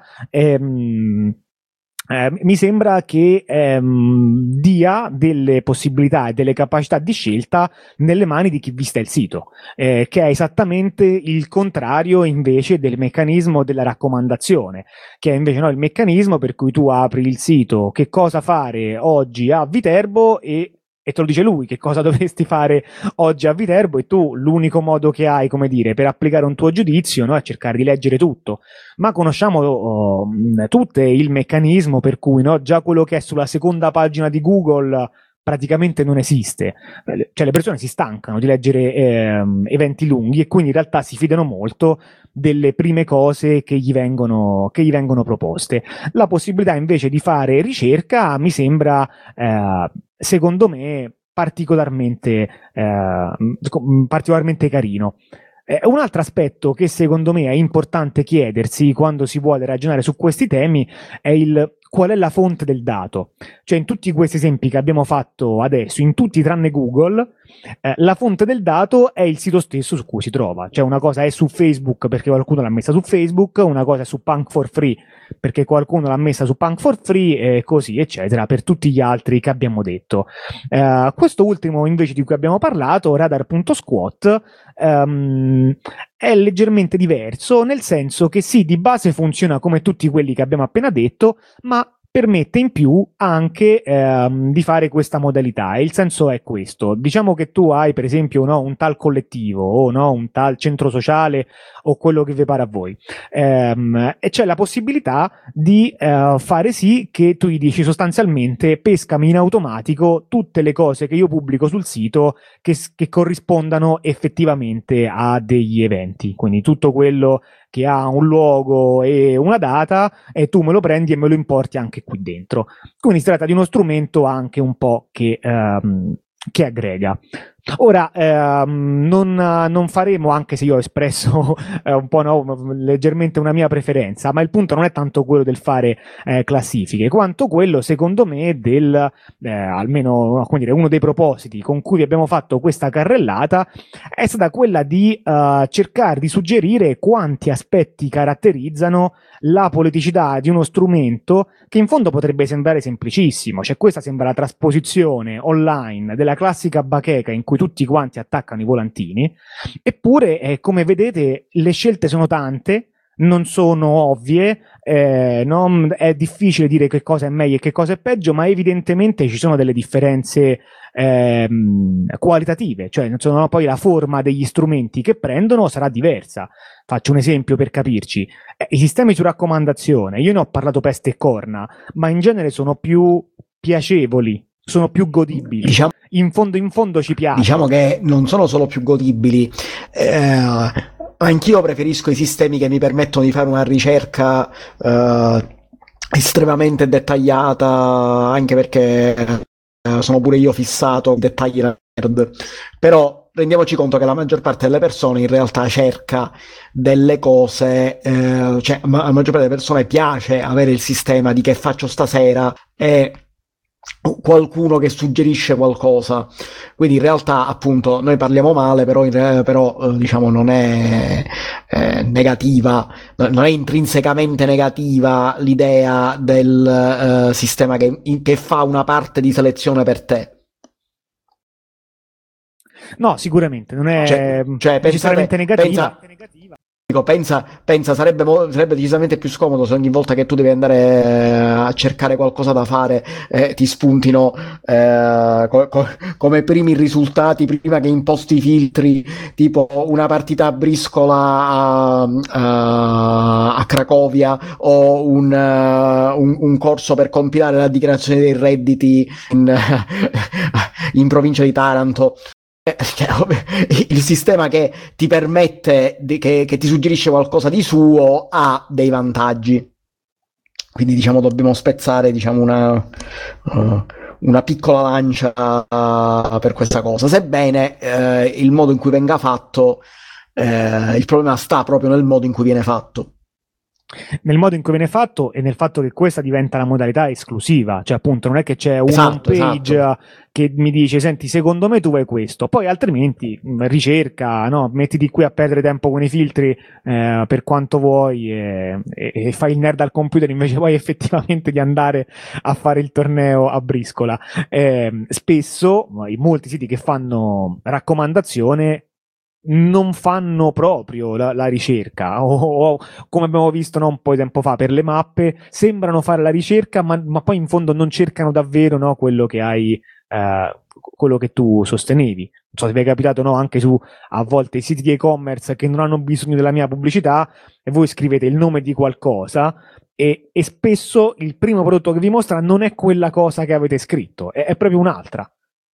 A: ehm, eh, mi sembra che ehm, dia delle possibilità e delle capacità di scelta nelle mani di chi vista il sito, eh, che è esattamente il contrario invece del meccanismo della raccomandazione, che è invece, no, il meccanismo per cui tu apri il sito, che cosa fare oggi a Viterbo, e e te lo dice lui che cosa dovresti fare oggi a Viterbo, e tu l'unico modo che hai, come dire, per applicare un tuo giudizio, no, è cercare di leggere tutto. Ma conosciamo oh, tutte il meccanismo per cui, no, già quello che è sulla seconda pagina di Google praticamente non esiste. Cioè le persone si stancano di leggere eh, eventi lunghi e quindi in realtà si fidano molto delle prime cose che gli vengono, che gli vengono proposte. La possibilità invece di fare ricerca mi sembra, eh, secondo me, particolarmente, eh, particolarmente carino. Eh, un altro aspetto che secondo me è importante chiedersi quando si vuole ragionare su questi temi è il qual è la fonte del dato. Cioè in tutti questi esempi che abbiamo fatto adesso, in tutti tranne Google, eh, la fonte del dato è il sito stesso su cui si trova. Cioè una cosa è su Facebook perché qualcuno l'ha messa su Facebook, una cosa è su Punk for Free perché qualcuno l'ha messa su Punk for Free e così eccetera per tutti gli altri che abbiamo detto. Eh, questo ultimo invece di cui abbiamo parlato, radar.squat, ehm, è leggermente diverso, nel senso che sì, di base funziona come tutti quelli che abbiamo appena detto, ma permette in più anche ehm, di fare questa modalità, e il senso è questo: diciamo che tu hai per esempio, no, un tal collettivo o no, un tal centro sociale o quello che vi pare a voi, ehm, e c'è la possibilità di eh, fare sì che tu gli dici sostanzialmente pescami in automatico tutte le cose che io pubblico sul sito che, che corrispondano effettivamente a degli eventi, quindi tutto quello che ha un luogo e una data, e tu me lo prendi e me lo importi anche qui dentro. Quindi si tratta di uno strumento anche un po' che, ehm, che aggrega. Ora, ehm, non, non faremo, anche se io ho espresso eh, un po', no, leggermente una mia preferenza, ma il punto non è tanto quello del fare eh, classifiche, quanto quello, secondo me, del, eh, almeno, no, come dire, uno dei propositi con cui vi abbiamo fatto questa carrellata è stata quella di uh, cercare di suggerire quanti aspetti caratterizzano la politicità di uno strumento che in fondo potrebbe sembrare semplicissimo. Cioè questa sembra la trasposizione online della classica bacheca in cui tutti quanti attaccano i volantini, eppure eh, come vedete le scelte sono tante, non sono ovvie, eh, non, è difficile dire che cosa è meglio e che cosa è peggio, ma evidentemente ci sono delle differenze ehm, qualitative, cioè non sono, poi la forma degli strumenti che prendono sarà diversa. Faccio un esempio per capirci: eh, i sistemi su raccomandazione, io ne ho parlato peste e corna, ma in genere sono più piacevoli, sono più godibili,
B: Diciamo,
A: in fondo in fondo ci piacciono.
B: diciamo che non sono solo più godibili, eh, anch'io preferisco i sistemi che mi permettono di fare una ricerca eh, estremamente dettagliata, anche perché eh, sono pure io fissato con dettagli nerd. Però rendiamoci conto che la maggior parte delle persone in realtà cerca delle cose, eh, cioè a maggior parte delle persone piace avere il sistema di che faccio stasera e qualcuno che suggerisce qualcosa. Quindi in realtà appunto noi parliamo male, però, in, però eh, diciamo non è eh, negativa, non è intrinsecamente negativa l'idea del eh, sistema che, in, che fa una parte di selezione per te.
A: No, sicuramente non è
B: cioè, cioè
A: necessariamente
B: pensate,
A: negativa.
B: pensa, Dico, pensa, pensa sarebbe, sarebbe decisamente più scomodo se ogni volta che tu devi andare eh, a cercare qualcosa da fare eh, ti spuntino eh, co- co- come primi risultati prima che imposti i filtri, tipo una partita a briscola a, a, a Cracovia o un, uh, un, un corso per compilare la dichiarazione dei redditi in, in provincia di Taranto. Il sistema che ti permette di, che, che ti suggerisce qualcosa di suo ha dei vantaggi, quindi diciamo dobbiamo spezzare diciamo una uh, una piccola lancia uh, per questa cosa, sebbene uh, il modo in cui venga fatto uh, il problema sta proprio nel modo in cui viene fatto.
A: Nel modo in cui viene fatto e nel fatto che questa diventa la modalità esclusiva, cioè appunto non è che c'è un
B: esatto,
A: page
B: esatto.
A: che mi dice senti secondo me tu vuoi questo, poi altrimenti ricerca, no? Mettiti qui a perdere tempo con i filtri eh, per quanto vuoi e, e, e fai il nerd al computer invece poi effettivamente di andare a fare il torneo a briscola. Eh, spesso i molti siti che fanno raccomandazione non fanno proprio la, la ricerca o, o come abbiamo visto no, un po' di tempo fa per le mappe sembrano fare la ricerca ma, ma poi in fondo non cercano davvero no, quello che hai eh, quello che tu sostenevi. Non so se vi è capitato no, anche su a volte i siti di e-commerce che non hanno bisogno della mia pubblicità e voi scrivete il nome di qualcosa e, e spesso il primo prodotto che vi mostra non è quella cosa che avete scritto, è, è proprio un'altra.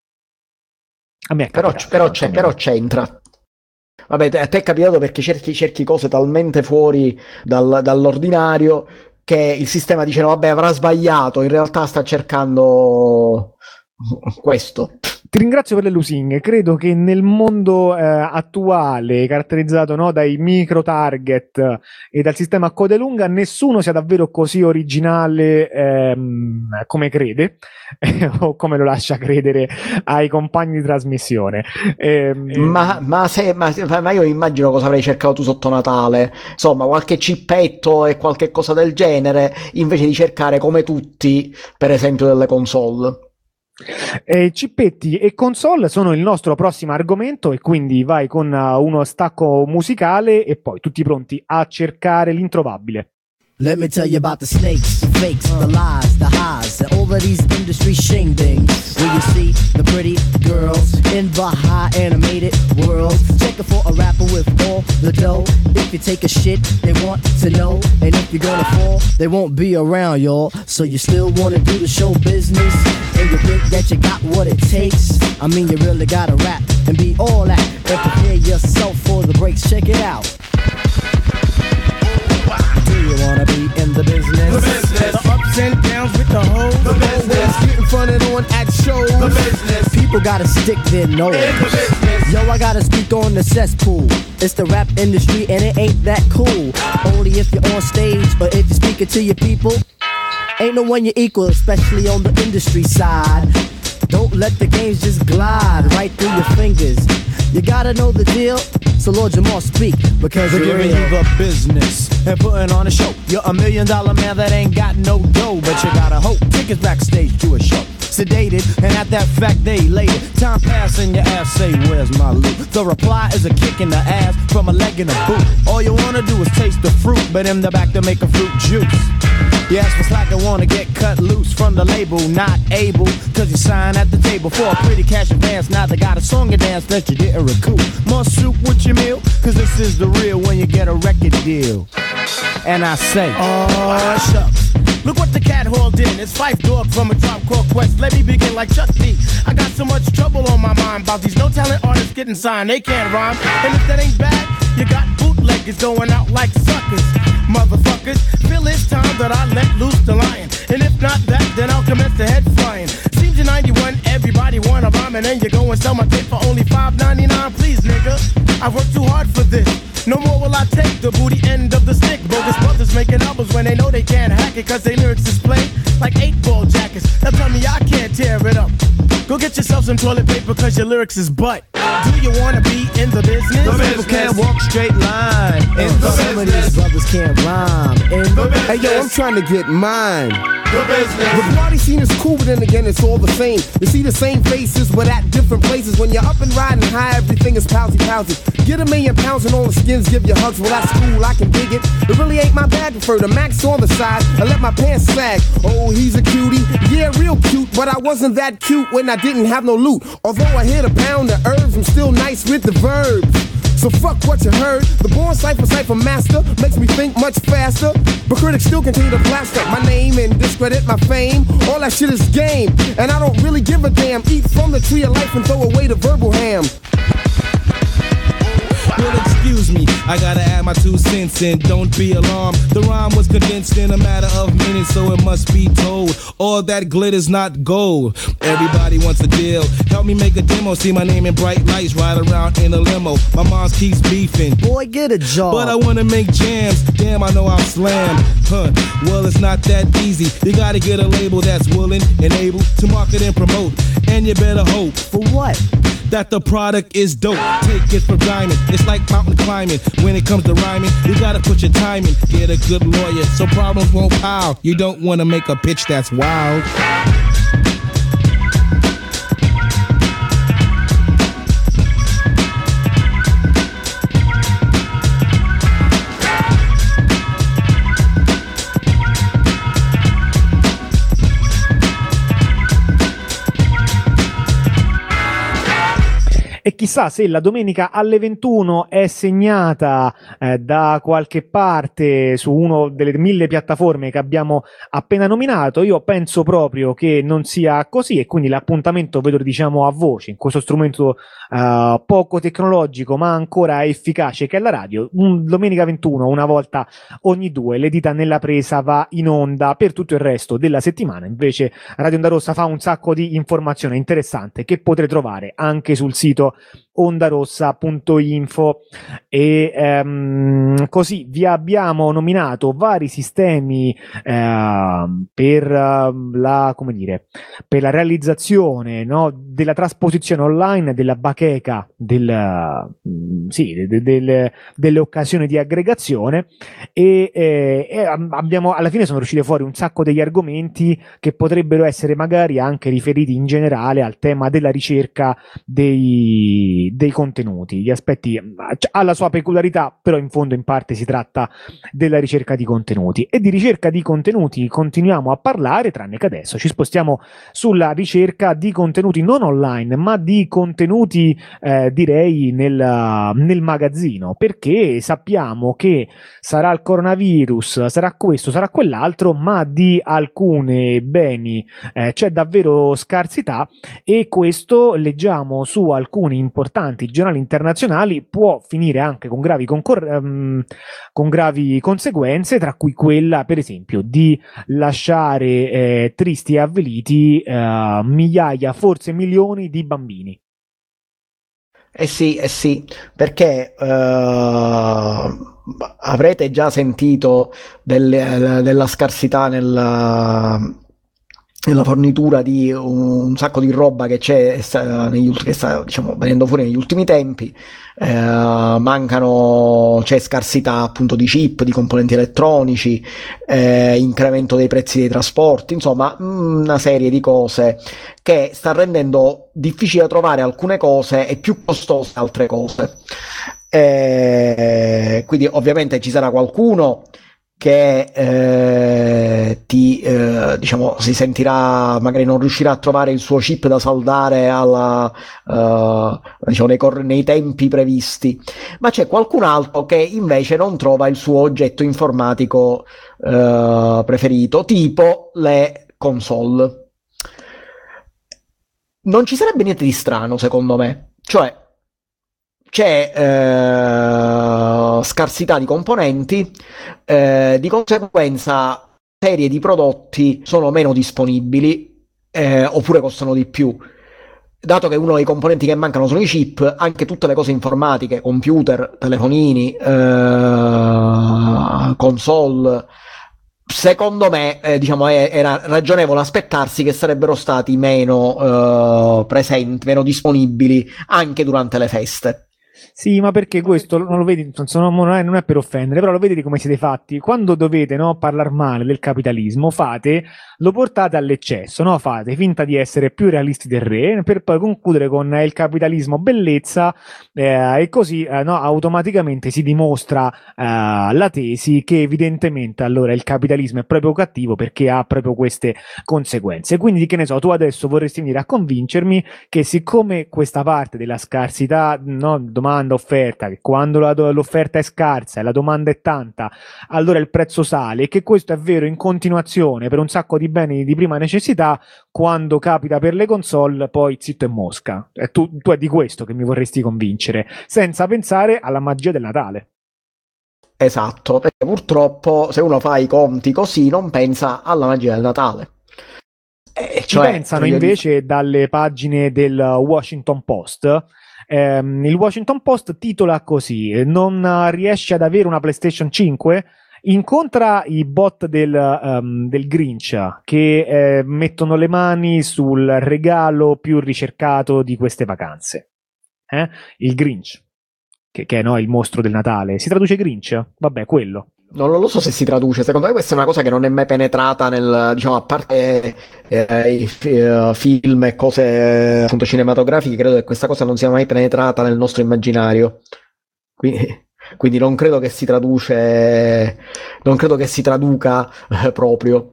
A: A me è
B: però,
A: capitato,
B: però, c'è, però c'entra. Vabbè, a te è capitato perché cerchi, cerchi cose talmente fuori dal, dall'ordinario che il sistema dice no vabbè avrà sbagliato, in realtà sta cercando questo.
A: Ti ringrazio per le lusinghe, credo che nel mondo eh, attuale caratterizzato no, dai micro target e dal sistema a code lunga nessuno sia davvero così originale ehm, come crede o come lo lascia credere ai compagni di trasmissione. Ehm,
B: ma, ma, se, ma, ma io immagino cosa avrei cercato tu sotto Natale, insomma qualche cippetto e qualche cosa del genere invece di cercare come tutti per esempio delle console.
A: Eh, cippetti e console sono il nostro prossimo argomento e quindi vai con uh, uno stacco musicale e poi tutti pronti a cercare l'introvabile.
C: Let me tell you about the snakes, the fakes, the lies, the highs, and all of these industry shinglings. Where you see the pretty girls in the high animated world, checking for a rapper with all the dough. If you take a shit, they want to know. And if you're gonna fall, they won't be around, y'all. So you still wanna do the show business? And you think that you got what it takes? I mean, you really gotta rap and be all that. And prepare yourself for the breaks. Check it out. Do you wanna be in the business?
D: The business. The ups and downs with the hoes. The business. Getting fronted on at shows. The business.
C: People gotta stick their nose.
D: In the business.
C: Yo, I gotta speak on the cesspool. It's the rap industry and it ain't that cool. Only if you're on stage or if you're speaking to your people. Ain't no one you equal, especially on the industry side. Don't let the games just glide right through your fingers. You gotta know the deal, so Lord Jamal speak, because
D: we're giving you the business and putting on a show. You're a million dollar man that ain't got no dough, but you gotta hope. Tickets backstage to a show. Sedated, and at that fact they elated. Time passing, your ass say, where's my loot? The reply is a kick in the ass from a leg in a boot. All you wanna do is taste the fruit, but in the back to make a fruit juice. You ask for slack and wanna get cut loose from the label, not able, cause you sign at the table for a pretty cash advance. Now they got a song and dance that you didn't recoup. More soup with your meal, cause this is the real when you get a record deal. And I say, oh shucks, look what the cat hauled in. It's Phife Dawg from a Tribe Called Quest. Let me begin like Chuck D. I got so much trouble on my mind about these no talent artists getting signed. They can't rhyme, and if that ain't bad, you got bootleggers going out like suckers. Motherfuckers, feel it's time that I let loose the lion. And if not that, then I'll commence the head flying. Seems in ninety-one, everybody wanna rhyme, and then you go and sell my tape for only five ninety-nine. Please, nigga, I worked too hard for this. No more will I take the booty end of the stick. Bogus brothers making albums when they know they can't hack it, cause they lyrics is played like eight ball jackets. Now tell me I can't tear it up. Go get yourself some toilet paper cause your lyrics is butt. Do you wanna be in the business? The people can't walk straight line. In the
C: Some of these brothers can't rhyme. In the
D: business.
E: Hey yo, I'm trying to get mine. the business.
D: The party scene is cool, but then again it's all the same. You see the same faces, but at different places. When you're up and riding high, everything is pousy pousy. Get a million pounds and all the skins give you hugs. Well, that's cool, I can dig it. It really ain't my bag. Prefer the max on the side. I let my pants sag. Oh, he's a cutie. Yeah, real cute, but I wasn't that cute when I didn't have no loot. Although I hit a pound of herbs, I'm still nice with the verbs. So fuck what you heard. The born cipher cipher master makes me think much faster. But critics still continue to plaster my name and discredit my fame. All that shit is game, and I don't really give a damn. Eat from the tree of life and throw away the verbal ham.
E: Well, excuse me, I gotta add my two cents in. Don't be alarmed. The rhyme was condensed in a matter of minutes, so it must be told. All that glitter's not gold. Everybody wants a deal. Help me make a demo. See my name in bright lights. Ride around in a limo. My mom keeps beefing.
C: Boy, get a job.
E: But I wanna make jams. Damn, I know I'll slam. Huh? Well, it's not that easy. You gotta get a label that's willing and able to market and promote. And you better hope
C: For what?
E: that the product is dope. Take it for diamond. It's like mountain climbing. When it comes to rhyming, you gotta put your time in. Get a good lawyer so problems won't pile. You don't wanna make a pitch that's wild.
A: E chissà se la domenica alle ventuno è segnata eh, da qualche parte su una delle mille piattaforme che abbiamo appena nominato. Io penso proprio che non sia così, e quindi l'appuntamento ve lo diciamo a voce in questo strumento uh, poco tecnologico ma ancora efficace che è la radio. Un, domenica ventuno, una volta ogni due, le dita nella presa va in onda. Per tutto il resto della settimana invece Radio Onda Rossa fa un sacco di informazione interessante che potrete trovare anche sul sito ondarossa punto info. E ehm, così vi abbiamo nominato vari sistemi eh, per uh, la come dire per la realizzazione, no, della trasposizione online della bacheca del, uh, sì, de, de, de, delle occasioni di aggregazione, e, eh, e abbiamo alla fine sono usciti fuori un sacco degli argomenti che potrebbero essere magari anche riferiti in generale al tema della ricerca dei dei contenuti. Gli aspetti ha la sua peculiarità, però in fondo in parte si tratta della ricerca di contenuti, e di ricerca di contenuti continuiamo a parlare, tranne che adesso ci spostiamo sulla ricerca di contenuti non online ma di contenuti eh, direi nel, nel magazzino, perché sappiamo che sarà il coronavirus, sarà questo, sarà quell'altro, ma di alcune beni eh, c'è davvero scarsità, e questo leggiamo su alcuni importanti giornali internazionali può finire anche con gravi, concor- um, con gravi conseguenze, tra cui quella per esempio di lasciare eh, tristi e avviliti eh, migliaia, forse milioni di bambini.
B: Eh sì, eh sì, perché uh, avrete già sentito del, della scarsità nella nella fornitura di un sacco di roba che c'è negli ultimi, che sta diciamo venendo fuori negli ultimi tempi. Eh, mancano, c'è scarsità appunto di chip, di componenti elettronici, eh, incremento dei prezzi dei trasporti, insomma una serie di cose che sta rendendo difficile trovare alcune cose e più costose altre cose. Eh, quindi ovviamente ci sarà qualcuno che eh, ti eh, diciamo si sentirà, magari non riuscirà a trovare il suo chip da saldare alla uh, diciamo nei, cor- nei tempi previsti, ma c'è qualcun altro che invece non trova il suo oggetto informatico uh, preferito, tipo le console. Non ci sarebbe niente di strano secondo me, cioè c'è eh, scarsità di componenti, eh, di conseguenza serie di prodotti sono meno disponibili eh, oppure costano di più. Dato che uno dei componenti che mancano sono i chip, anche tutte le cose informatiche, computer, telefonini, eh, console, secondo me eh, diciamo è, era ragionevole aspettarsi che sarebbero stati meno eh, presenti, meno disponibili anche durante le feste.
A: Sì, ma perché questo non lo vedi, non, non, è, non è per offendere, però lo vedete come siete fatti. Quando dovete, no, parlare male del capitalismo, fate, lo portate all'eccesso, no? Fate finta di essere più realisti del re, per poi concludere con eh, il capitalismo bellezza, eh, e così eh, no, automaticamente si dimostra eh, la tesi che evidentemente allora il capitalismo è proprio cattivo perché ha proprio queste conseguenze. Quindi, che ne so, tu adesso vorresti venire a convincermi che siccome questa parte della scarsità, no, domanda offerta, che quando la, l'offerta è scarsa e la domanda è tanta, allora il prezzo sale, e che questo è vero in continuazione per un sacco di beni di prima necessità, quando capita per le console poi zitto e mosca. E tu, tu è di questo che mi vorresti convincere, senza pensare alla magia del Natale.
B: Esatto, perché purtroppo se uno fa i conti così non pensa alla magia del Natale.
A: Eh, cioè, pensano invece dire... dalle pagine del Washington Post. Ehm, il Washington Post titola così: non riesce ad avere una PlayStation cinque? Incontra i bot del, um, del Grinch che eh, mettono le mani sul regalo più ricercato di queste vacanze. Eh? Il Grinch, che, che è no, il mostro del Natale. Si traduce Grinch? Vabbè, quello.
B: Non lo so se si traduce, secondo me questa è una cosa che non è mai penetrata nel, diciamo, a parte eh, i eh, film e cose appunto cinematografiche, credo che questa cosa non sia mai penetrata nel nostro immaginario. Quindi, quindi non credo che si traduce, non credo che si traduca eh, proprio.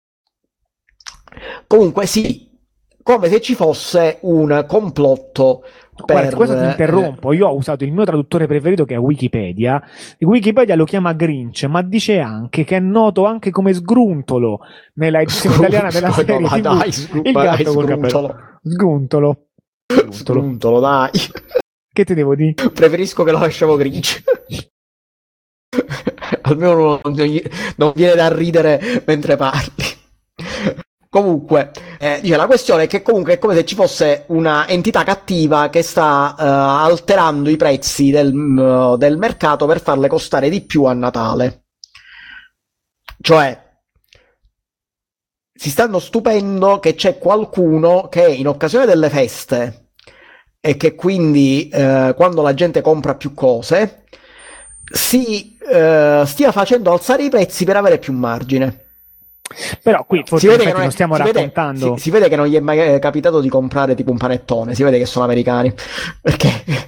B: Comunque sì, come se ci fosse un complotto.
A: Guarda, per questo ti interrompo, io ho usato il mio traduttore preferito che è Wikipedia. Wikipedia lo chiama Grinch, ma dice anche che è noto anche come Sgruntolo nella edizione italiana della serie
B: no,
A: tivù.
B: Dai,
A: il gatto col capello. Sgruntolo.
B: Sgruntolo. Sgruntolo, dai.
A: Che ti devo dire?
B: Preferisco che lo lasciamo Grinch. Almeno non, non viene da ridere mentre parli. Comunque, eh, dice, la questione è che comunque è come se ci fosse una entità cattiva che sta uh, alterando i prezzi del, uh, del mercato per farle costare di più a Natale. Cioè, si stanno stupendo che c'è qualcuno che in occasione delle feste e che quindi uh, quando la gente compra più cose si uh, stia facendo alzare i prezzi per avere più margine.
A: Però qui forse
B: si vede che
A: non,
B: non
A: stiamo
B: si
A: raccontando
B: vede, si, si vede che non gli è mai capitato di comprare tipo un panettone, si vede che sono americani perché,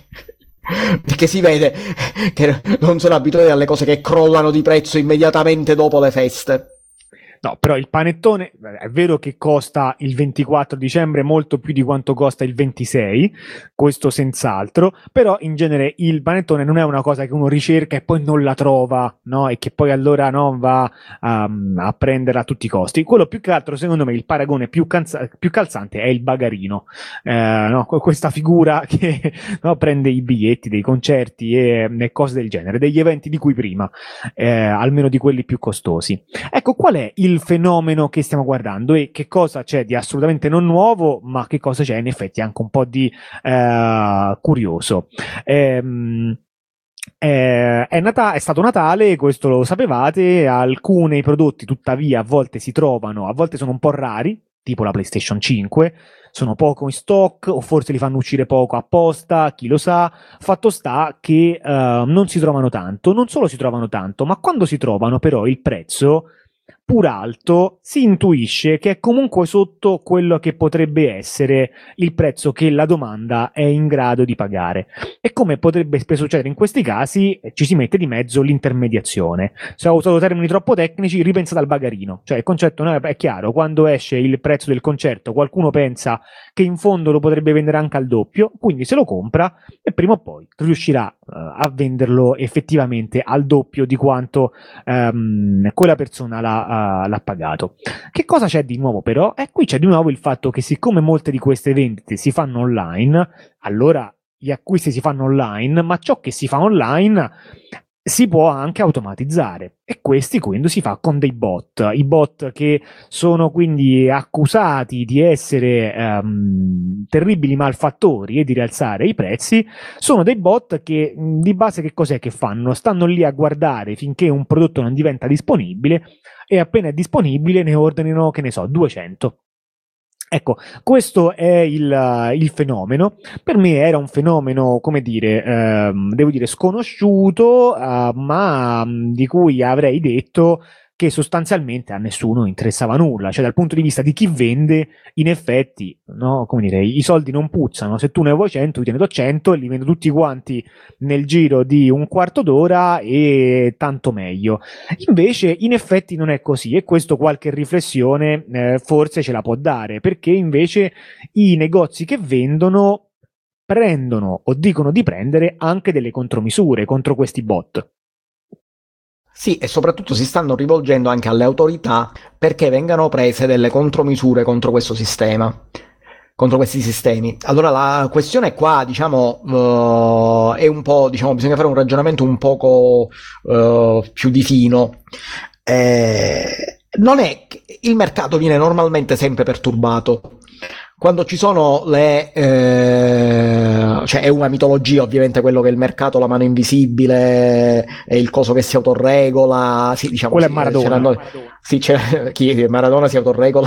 B: perché si vede che non sono abituati alle cose che crollano di prezzo immediatamente dopo le feste.
A: No, però il panettone è vero che costa il ventiquattro dicembre molto più di quanto costa il ventisei, questo senz'altro, però in genere il panettone non è una cosa che uno ricerca e poi non la trova, no? E che poi allora no, va um, a prenderla a tutti i costi. Quello più che altro, secondo me, il paragone più, canza- più calzante è il bagarino, eh, no? Questa figura che no, prende i biglietti dei concerti e, e cose del genere, degli eventi di cui prima, eh, almeno di quelli più costosi. Ecco, qual è il il fenomeno che stiamo guardando e che cosa c'è di assolutamente non nuovo, ma che cosa c'è in effetti anche un po' di eh, curioso. Ehm, eh, è, Nata- è stato Natale, questo lo sapevate, alcuni prodotti tuttavia a volte si trovano, a volte sono un po' rari, tipo la PlayStation cinque, sono poco in stock o forse li fanno uscire poco apposta, chi lo sa. Fatto sta che uh, non si trovano tanto, non solo si trovano tanto, ma quando si trovano però il prezzo, pur alto, si intuisce che è comunque sotto quello che potrebbe essere il prezzo che la domanda è in grado di pagare. E come potrebbe succedere in questi casi, ci si mette di mezzo l'intermediazione. Se ho usato termini troppo tecnici, ripensate al bagarino. Cioè il concetto no, è chiaro, quando esce il prezzo del concerto qualcuno pensa che in fondo lo potrebbe vendere anche al doppio, quindi se lo compra e prima o poi riuscirà uh, a venderlo effettivamente al doppio di quanto um, quella persona l'ha Uh, l'ha pagato. Che cosa c'è di nuovo però? E qui c'è di nuovo il fatto che siccome molte di queste vendite si fanno online, allora gli acquisti si fanno online, ma ciò che si fa online si può anche automatizzare e questi quindi si fa con dei bot, i bot che sono quindi accusati di essere um, terribili malfattori e di rialzare i prezzi. Sono dei bot che di base che cos'è che fanno? Stanno lì a guardare finché un prodotto non diventa disponibile e appena è disponibile ne ordinano, che ne so, duecento. Ecco, questo è il, il fenomeno. Per me era un fenomeno, come dire, ehm, devo dire sconosciuto, eh, ma mh, di cui avrei detto che sostanzialmente a nessuno interessava nulla. Cioè, dal punto di vista di chi vende, in effetti, no, come dire, i soldi non puzzano. Se tu ne vuoi cento, io te ne do cento e li vendo tutti quanti nel giro di un quarto d'ora e tanto meglio. Invece, in effetti non è così, e questo qualche riflessione eh, forse ce la può dare, perché invece i negozi che vendono prendono o dicono di prendere anche delle contromisure contro questi bot.
B: Sì, e soprattutto si stanno rivolgendo anche alle autorità perché vengano prese delle contromisure contro questo sistema, contro questi sistemi. Allora la questione qua, diciamo, uh, è un po', diciamo, bisogna fare un ragionamento un poco uh, più di fino. Eh, non è che il mercato viene normalmente sempre perturbato. Quando ci sono le eh, cioè è una mitologia ovviamente quello che è il mercato, la mano invisibile, è il coso che si autoregola, sì, diciamo,
A: quello
B: sì,
A: è Maradona,
B: Maradona. Sì, c'è, chi, Maradona si autoregola.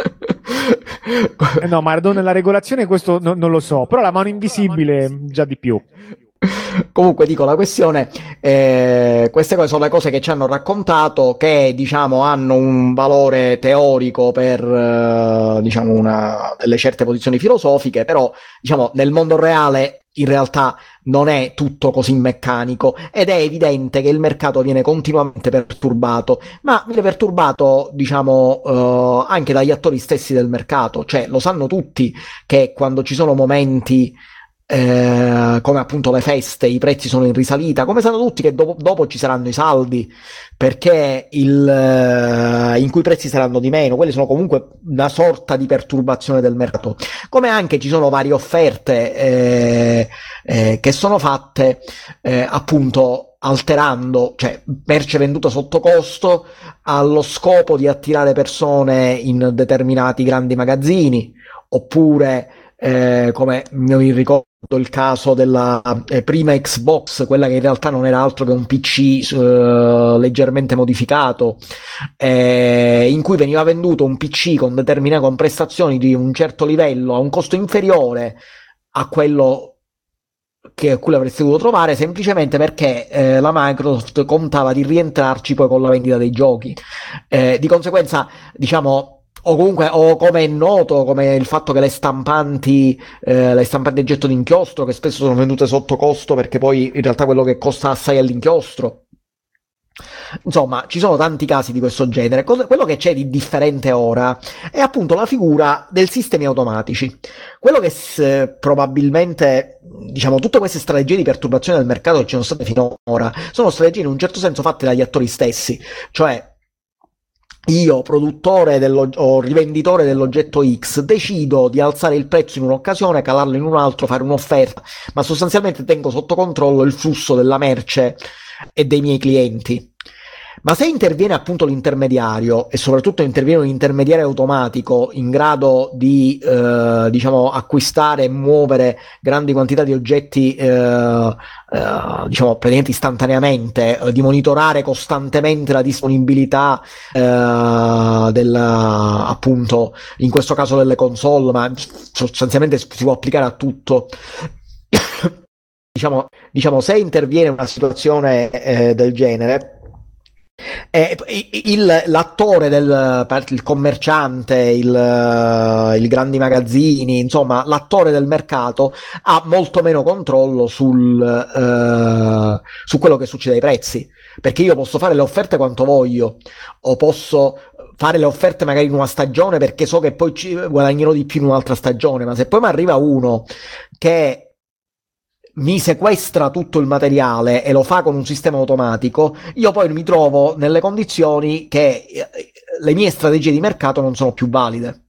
A: Eh no, Maradona nella regolazione questo no, non lo so, però la mano invisibile già di più.
B: Comunque dico, la questione, eh, queste cose sono le cose che ci hanno raccontato, che diciamo hanno un valore teorico per eh, diciamo una, delle certe posizioni filosofiche, però diciamo nel mondo reale in realtà non è tutto così meccanico, ed è evidente che il mercato viene continuamente perturbato, ma viene perturbato diciamo eh, anche dagli attori stessi del mercato. Cioè lo sanno tutti che quando ci sono momenti Eh, come appunto le feste, i prezzi sono in risalita, come sanno tutti che dopo, dopo ci saranno i saldi, perché il, eh, in cui i prezzi saranno di meno. Quelli sono comunque una sorta di perturbazione del mercato, come anche ci sono varie offerte eh, eh, che sono fatte eh, appunto alterando, cioè merce venduta sotto costo allo scopo di attirare persone in determinati grandi magazzini, oppure eh, come mi ricordo il caso della eh, prima Xbox, quella che in realtà non era altro che un P C eh, leggermente modificato, eh, in cui veniva venduto un P C con determinate con prestazioni di un certo livello a un costo inferiore a quello che a cui l'avresti dovuto trovare, semplicemente perché eh, la Microsoft contava di rientrarci poi con la vendita dei giochi. Eh, di conseguenza, diciamo, o comunque, o come è noto, come il fatto che le stampanti eh, le stampanti a getto d'inchiostro, che spesso sono vendute sotto costo perché poi in realtà quello che costa assai è l'inchiostro. Insomma, ci sono tanti casi di questo genere. Quello che c'è di differente ora è appunto la figura del sistemi automatici. Quello che s- probabilmente, diciamo, tutte queste strategie di perturbazione del mercato che ci sono state finora sono strategie in un certo senso fatte dagli attori stessi. Cioè, io, produttore dello, o rivenditore dell'oggetto X, decido di alzare il prezzo in un'occasione, calarlo in un altro, fare un'offerta, ma sostanzialmente tengo sotto controllo il flusso della merce e dei miei clienti. Ma se interviene appunto l'intermediario, e soprattutto interviene un intermediario automatico in grado di eh, diciamo acquistare e muovere grandi quantità di oggetti eh, eh, diciamo praticamente istantaneamente, eh, di monitorare costantemente la disponibilità eh, della, appunto in questo caso delle console, ma sostanzialmente si può applicare a tutto. diciamo, diciamo se interviene una situazione eh, del genere, Eh, il, l'attore del il commerciante, il, i grandi magazzini, insomma, l'attore del mercato ha molto meno controllo sul, eh, su quello che succede ai prezzi, perché io posso fare le offerte quanto voglio, o posso fare le offerte magari in una stagione perché so che poi ci guadagnerò di più in un'altra stagione, ma se poi mi arriva uno che mi sequestra tutto il materiale e lo fa con un sistema automatico, io poi mi trovo nelle condizioni che le mie strategie di mercato non sono più valide.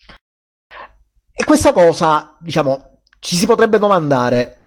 B: E questa cosa, diciamo, ci si potrebbe domandare: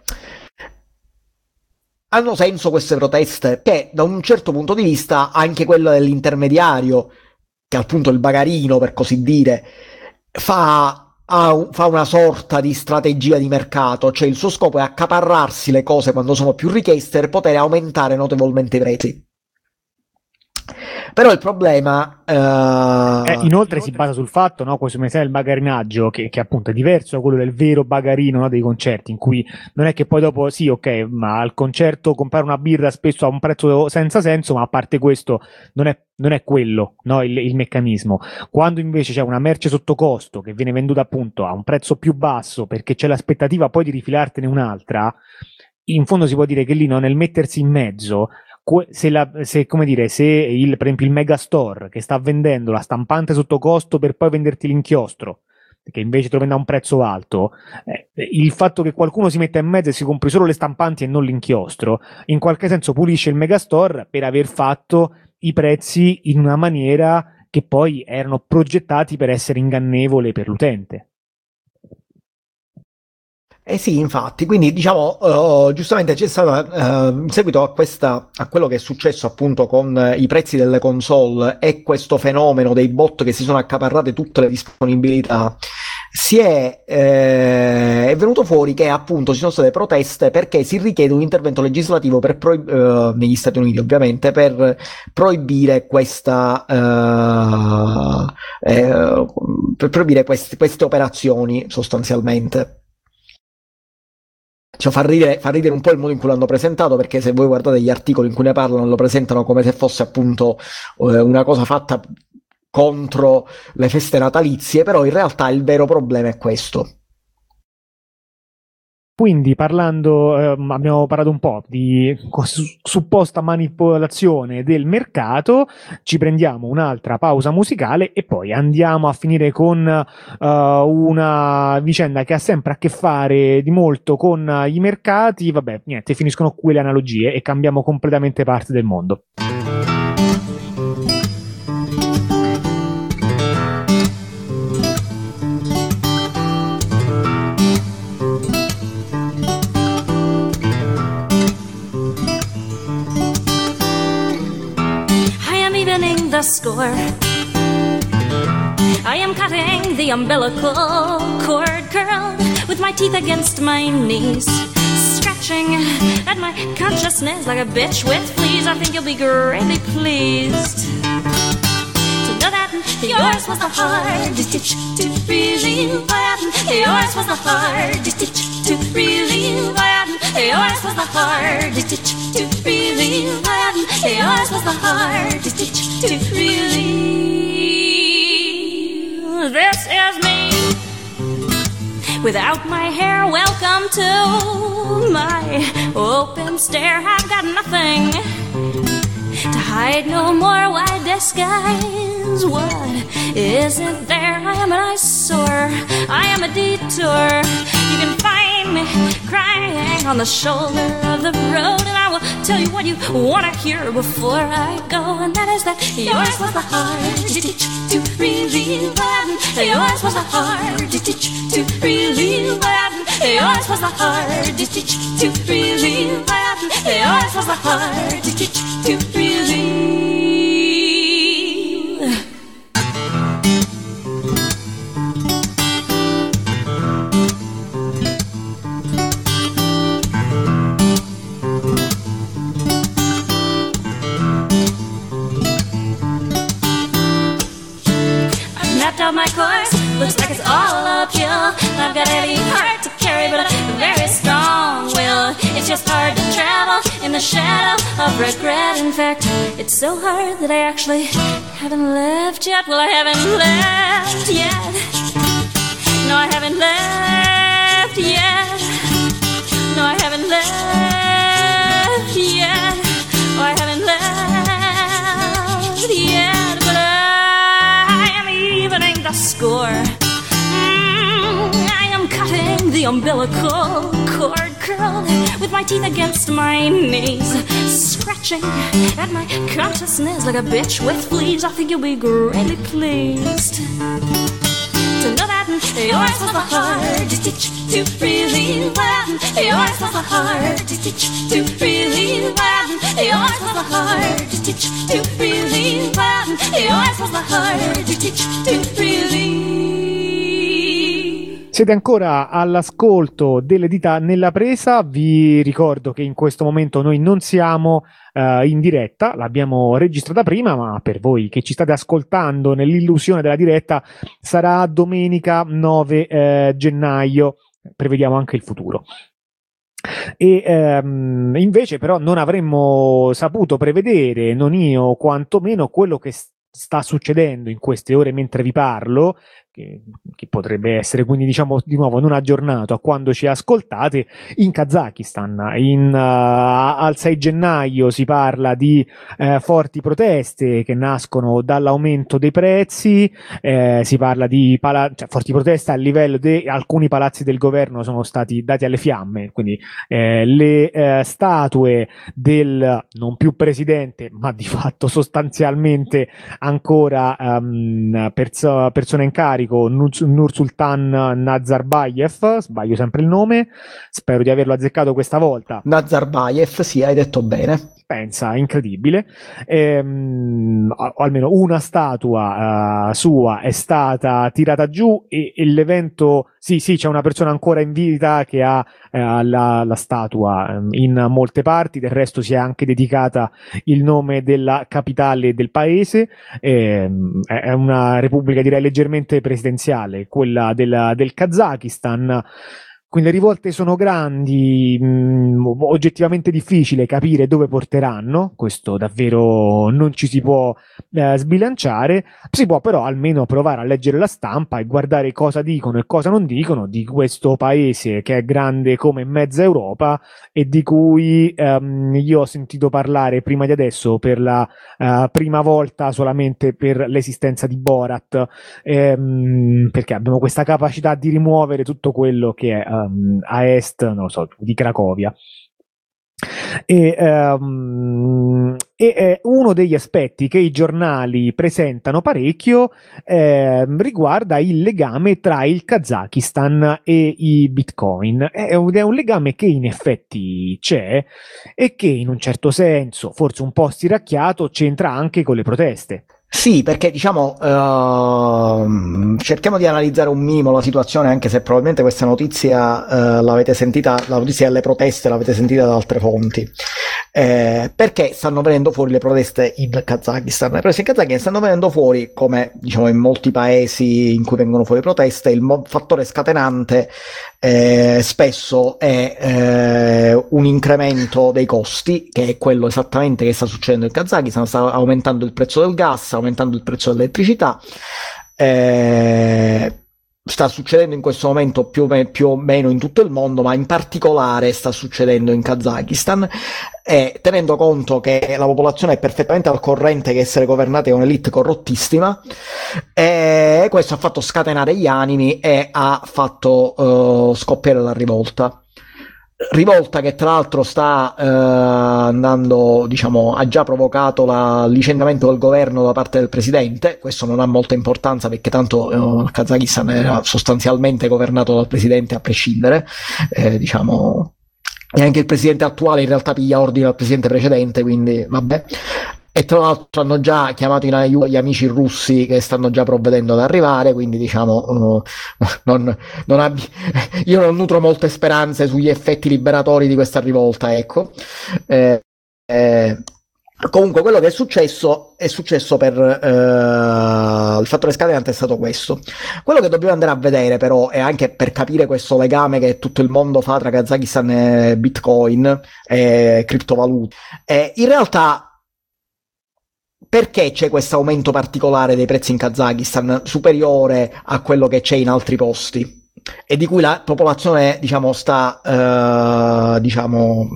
B: hanno senso queste proteste? Che da un certo punto di vista anche quello dell'intermediario, che è appunto il bagarino per così dire, fa Ha, fa una sorta di strategia di mercato, cioè il suo scopo è accaparrarsi le cose quando sono più richieste per poter aumentare notevolmente i prezzi. Però il problema eh,
A: Eh, inoltre si basa sul fatto, no, questo messaggio del bagarinaggio, che, che appunto è diverso da quello del vero bagarino, no, dei concerti, in cui non è che poi dopo, sì, ok, ma al concerto comprare una birra spesso a un prezzo senza senso, ma a parte questo non è, non è quello, no, il, il meccanismo. Quando invece c'è una merce sotto costo che viene venduta appunto a un prezzo più basso perché c'è l'aspettativa poi di rifilartene un'altra, in fondo si può dire che lì, no, nel mettersi in mezzo, se, la, se, come dire, se il, per esempio il Megastore che sta vendendo la stampante sotto costo per poi venderti l'inchiostro, che invece te lo vende a un prezzo alto, eh, il fatto che qualcuno si metta in mezzo e si compri solo le stampanti e non l'inchiostro, in qualche senso pulisce il Megastore per aver fatto i prezzi in una maniera che poi erano progettati per essere ingannevole per l'utente.
B: Eh sì, infatti, quindi diciamo, uh, giustamente c'è stato uh, in seguito a questa, a quello che è successo appunto con uh, i prezzi delle console e questo fenomeno dei bot che si sono accaparrate tutte le disponibilità, si è, eh, è venuto fuori che appunto ci sono state proteste perché si richiede un intervento legislativo per proib- uh, negli Stati Uniti ovviamente per proibire questa uh, eh, per proibire quest- queste operazioni sostanzialmente. Cioè, fa ridere, fa ridere un po' il modo in cui l'hanno presentato, perché se voi guardate gli articoli in cui ne parlano lo presentano come se fosse appunto eh, una cosa fatta contro le feste natalizie, però in realtà il vero problema è questo.
A: Quindi parlando, eh, abbiamo parlato un po' di supposta manipolazione del mercato, ci prendiamo un'altra pausa musicale e poi andiamo a finire con uh, una vicenda che ha sempre a che fare di molto con i mercati. Vabbè, niente, finiscono qui le analogie e cambiamo completamente parte del mondo.
F: The score. I am cutting the umbilical cord, curled with my teeth against my knees, scratching at my consciousness like a bitch with fleas. I think you'll be greatly pleased to know that yours was the hardest stitch to relieve. Yours was the hardest stitch to relieve. Yours was the hardest stitch to relieve. Yours was the hardest stitch to relieve. This is me without my hair. Welcome to my open stare. I've got nothing to hide no more. Why disguise? What isn't there? I am an eyesore. I am a detour. You can find me crying on the shoulder of the road, and I will tell you what you want to hear before I go, and that is that yours was the hardest stitch to relieve. Yours was the hardest stitch to relieve. Yours was the hardest stitch to relieve. Yours was the hardest stitch to relieve. Out my course, looks like it's all uphill. I've got a heavy heart to carry, but a very strong will. It's just hard to travel in the shadow of regret. In fact, it's so hard that I actually haven't left yet. Well, I haven't left yet. No, I haven't left yet. No, I haven't left yet. Oh, I haven't left yet, but I the score. Mm, I am cutting the umbilical cord, curled with my teeth against my knees, scratching at my consciousness like a bitch with fleas. I think you'll be greatly pleased to know that yours was the hardest stitch to relieve. Yours was the hardest stitch to relieve. Yours was the hardest stitch to relieve. Yours was the hardest stitch to relieve.
A: Siete ancora all'ascolto delle dita nella presa, vi ricordo che in questo momento noi non siamo uh, in diretta, l'abbiamo registrata prima, ma per voi che ci state ascoltando nell'illusione della diretta sarà domenica nove eh, gennaio, prevediamo anche il futuro. E ehm, invece però non avremmo saputo prevedere, non io quantomeno, quello che st- sta succedendo in queste ore mentre vi parlo, che, che potrebbe essere quindi diciamo di nuovo non aggiornato a quando ci ascoltate, in Kazakistan. In, uh, al sei gennaio si parla di uh, forti proteste che nascono dall'aumento dei prezzi, eh, si parla di pala- cioè, forti proteste a livello di alcuni palazzi del governo sono stati dati alle fiamme, quindi eh, le eh, statue del non più presidente ma di fatto sostanzialmente ancora um, perso- persona in carico Nursultan Nazarbayev, sbaglio sempre il nome, spero di averlo azzeccato questa volta.
B: Nazarbayev, sì, hai detto bene.
A: Pensa, incredibile. Ehm, o almeno una statua uh, sua è stata tirata giù e, e l'evento, sì, sì, c'è una persona ancora in vita che ha uh, la, la statua um, in molte parti, del resto si è anche dedicata il nome della capitale del paese. Ehm, è una repubblica direi leggermente presidenziale, quella della, del Kazakistan. Quindi le rivolte sono grandi, mh, oggettivamente difficile capire dove porteranno, questo davvero non ci si può eh, sbilanciare, si può però almeno provare a leggere la stampa e guardare cosa dicono e cosa non dicono di questo paese che è grande come mezza Europa e di cui ehm, io ho sentito parlare prima di adesso per la uh, prima volta solamente per l'esistenza di Borat, ehm, perché abbiamo questa capacità di rimuovere tutto quello che è Um, a est, non lo so, di Cracovia. E, um, e eh, uno degli aspetti che i giornali presentano parecchio eh, riguarda il legame tra il Kazakistan e i bitcoin. È un, è un legame che in effetti c'è e che in un certo senso, forse un po' stiracchiato, c'entra anche con le proteste.
B: Sì, perché diciamo uh, cerchiamo di analizzare un minimo la situazione, anche se probabilmente questa notizia uh, l'avete sentita, la notizia delle proteste l'avete sentita da altre fonti. Eh, perché stanno venendo fuori le proteste in Kazakistan? Le proteste in Kazakistan stanno venendo fuori, come diciamo in molti paesi in cui vengono fuori proteste, il mo- fattore scatenante eh, spesso è eh, un incremento dei costi, che è quello esattamente che sta succedendo in Kazakistan. Sta aumentando il prezzo del gas, aumentando il prezzo dell'elettricità, eh, sta succedendo in questo momento più o, me- più o meno in tutto il mondo, ma in particolare sta succedendo in Kazakistan, e tenendo conto che la popolazione è perfettamente al corrente che essere governata è un'elite corrottissima, e questo ha fatto scatenare gli animi e ha fatto uh, scoppiare la rivolta. Rivolta che tra l'altro sta eh, andando, diciamo, ha già provocato la, il licenziamento del governo da parte del presidente. Questo non ha molta importanza perché tanto eh, il Kazakistan era sostanzialmente governato dal presidente a prescindere, eh, diciamo, e anche il presidente attuale in realtà piglia ordine dal presidente precedente, quindi vabbè. E tra l'altro hanno già chiamato in aiuto gli amici russi che stanno già provvedendo ad arrivare, quindi diciamo uh, non, non abbi- io non nutro molte speranze sugli effetti liberatori di questa rivolta, ecco. Eh, eh, comunque quello che è successo è successo per uh, il fattore scatenante è stato questo. Quello che dobbiamo andare a vedere però, e anche per capire questo legame che tutto il mondo fa tra Kazakistan e Bitcoin e criptovalute, è in realtà perché c'è questo aumento particolare dei prezzi in Kazakistan superiore a quello che c'è in altri posti e di cui la popolazione diciamo sta uh, diciamo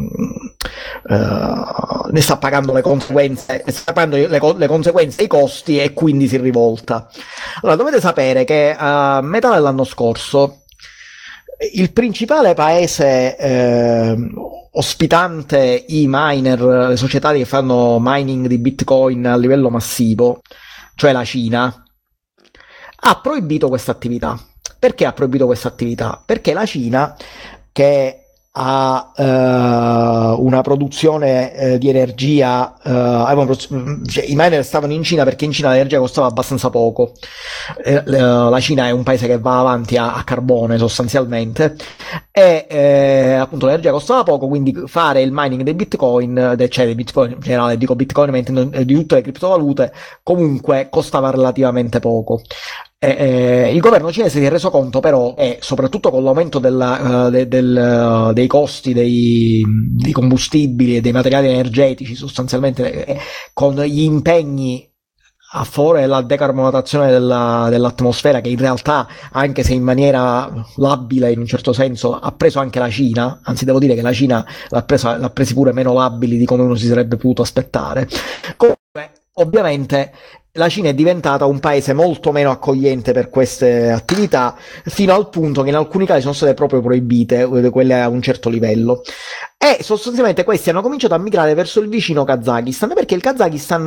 B: uh, ne sta pagando le conseguenze, sta pagando le, le conseguenze, i costi, e quindi si rivolta. Allora dovete sapere che a metà dell'anno scorso il principale paese eh, ospitante i miner, le società che fanno mining di Bitcoin a livello massivo, cioè la Cina, ha proibito questa attività. Perché ha proibito questa attività? Perché la Cina, che a uh, una produzione uh, di energia, uh, avevano, cioè, i miner stavano in Cina perché in Cina l'energia costava abbastanza poco. Eh, la Cina è un paese che va avanti a, a carbone sostanzialmente, e eh, appunto l'energia costava poco, quindi fare il mining dei bitcoin, de, cioè dei bitcoin in generale, dico bitcoin ma intendo di tutte le criptovalute, comunque costava relativamente poco. Eh, eh, il governo cinese si è reso conto però, e soprattutto con l'aumento della, uh, de, del, uh, dei costi dei, dei combustibili e dei materiali energetici, sostanzialmente eh, con gli impegni a favore della decarbonatazione della, dell'atmosfera, che in realtà, anche se in maniera labile in un certo senso, ha preso anche la Cina, anzi devo dire che la Cina l'ha, presa, l'ha presi pure meno labili di come uno si sarebbe potuto aspettare. Comunque, ovviamente la Cina è diventata un paese molto meno accogliente per queste attività, fino al punto che in alcuni casi sono state proprio proibite, quelle a un certo livello. E sostanzialmente questi hanno cominciato a migrare verso il vicino Kazakistan, perché il Kazakistan,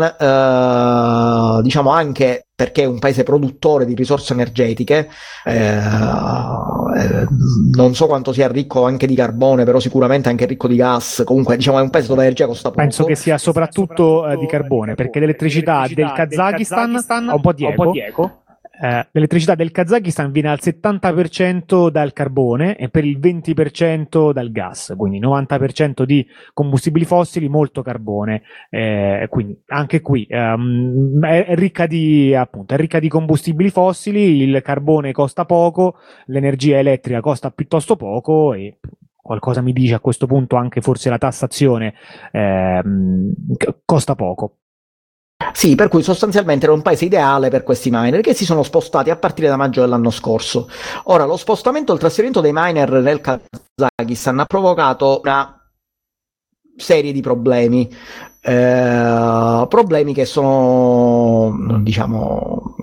B: eh, diciamo anche perché è un paese produttore di risorse energetiche, eh, eh, non so quanto sia ricco anche di carbone, però sicuramente anche ricco di gas, comunque diciamo è un paese dove l'energia costa poco.
A: Penso che sia soprattutto eh, di carbone, perché l'elettricità del Kazakistan ha un po' di eco. Eh, l'elettricità del Kazakistan viene al settanta per cento dal carbone e per il venti per cento dal gas, quindi novanta per cento di combustibili fossili, molto carbone, eh, quindi anche qui um, è, è ricca di appunto è ricca di combustibili fossili, il carbone costa poco, l'energia elettrica costa piuttosto poco e qualcosa mi dice a questo punto anche forse la tassazione eh, costa poco.
B: Sì, per cui sostanzialmente era un paese ideale per questi miner che si sono spostati a partire da maggio dell'anno scorso. Ora, lo spostamento, il trasferimento dei miner nel Kazakistan ha provocato una serie di problemi, eh, problemi che sono, diciamo,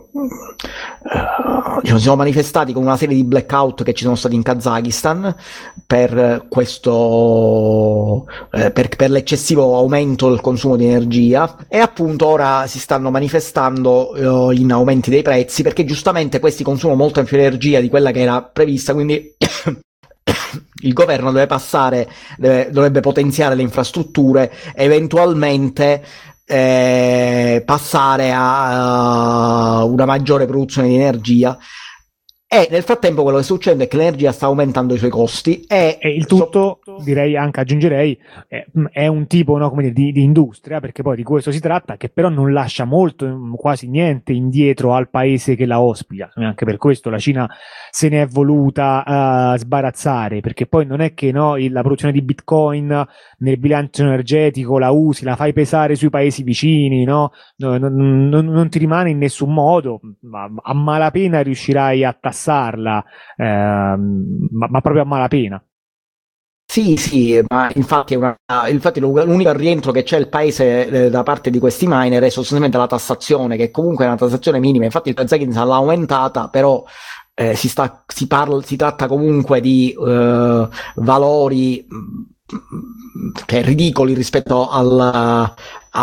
B: eh, si sono manifestati con una serie di blackout che ci sono stati in Kazakistan per questo, eh, per, per l'eccessivo aumento del consumo di energia, e appunto ora si stanno manifestando eh, in aumenti dei prezzi, perché giustamente questi consumano molta più energia di quella che era prevista, quindi il governo deve passare, deve, dovrebbe potenziare le infrastrutture, eventualmente eh, passare a uh, una maggiore produzione di energia. E nel frattempo quello che sta succedendo è che l'energia sta aumentando i suoi costi e,
A: e il tutto, so... direi anche aggiungerei, è, è un tipo no, come dire, di, di industria, perché poi di questo si tratta, che però non lascia molto, quasi niente indietro al paese che la ospita. Anche per questo la Cina se ne è voluta uh, sbarazzare, perché poi non è che no, la produzione di Bitcoin nel bilancio energetico la usi, la fai pesare sui paesi vicini, no? Non, non, non ti rimane in nessun modo, ma a malapena riuscirai a tassarla, ehm, ma, ma proprio a malapena.
B: Sì, sì, ma infatti, è una, infatti l'unico rientro che c'è il paese eh, da parte di questi miner è sostanzialmente la tassazione, che comunque è una tassazione minima. Infatti il Kazakistan l'ha aumentata, però eh, si, sta, si, parla, si tratta comunque di eh, valori che ridicoli rispetto al,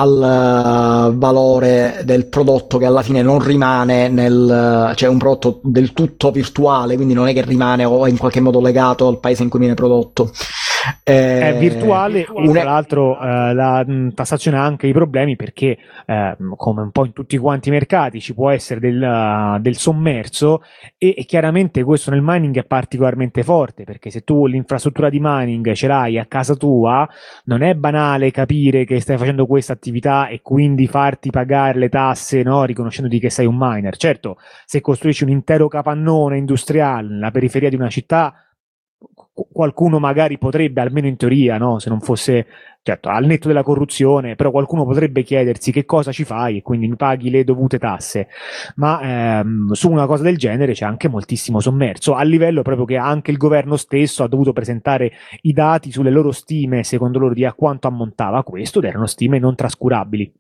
B: al valore del prodotto, che alla fine non rimane nel, cioè un prodotto del tutto virtuale, quindi non è che rimane o è in qualche modo legato al paese in cui viene prodotto.
A: Eh, è virtuale e tra l'altro eh, la mh, tassazione ha anche i problemi perché eh, come un po' in tutti quanti i mercati ci può essere del, uh, del sommerso e, e chiaramente questo nel mining è particolarmente forte, perché se tu l'infrastruttura di mining ce l'hai a casa tua non è banale capire che stai facendo questa attività e quindi farti pagare le tasse, no, riconoscendoti che sei un miner. Certo, se costruisci un intero capannone industriale nella periferia di una città, qualcuno magari potrebbe, almeno in teoria, no, se non fosse, certo, al netto della corruzione, però qualcuno potrebbe chiedersi che cosa ci fai e quindi mi paghi le dovute tasse, ma ehm, su una cosa del genere c'è anche moltissimo sommerso, a livello proprio che anche il governo stesso ha dovuto presentare i dati sulle loro stime, secondo loro, di a quanto ammontava questo, ed erano stime non trascurabili.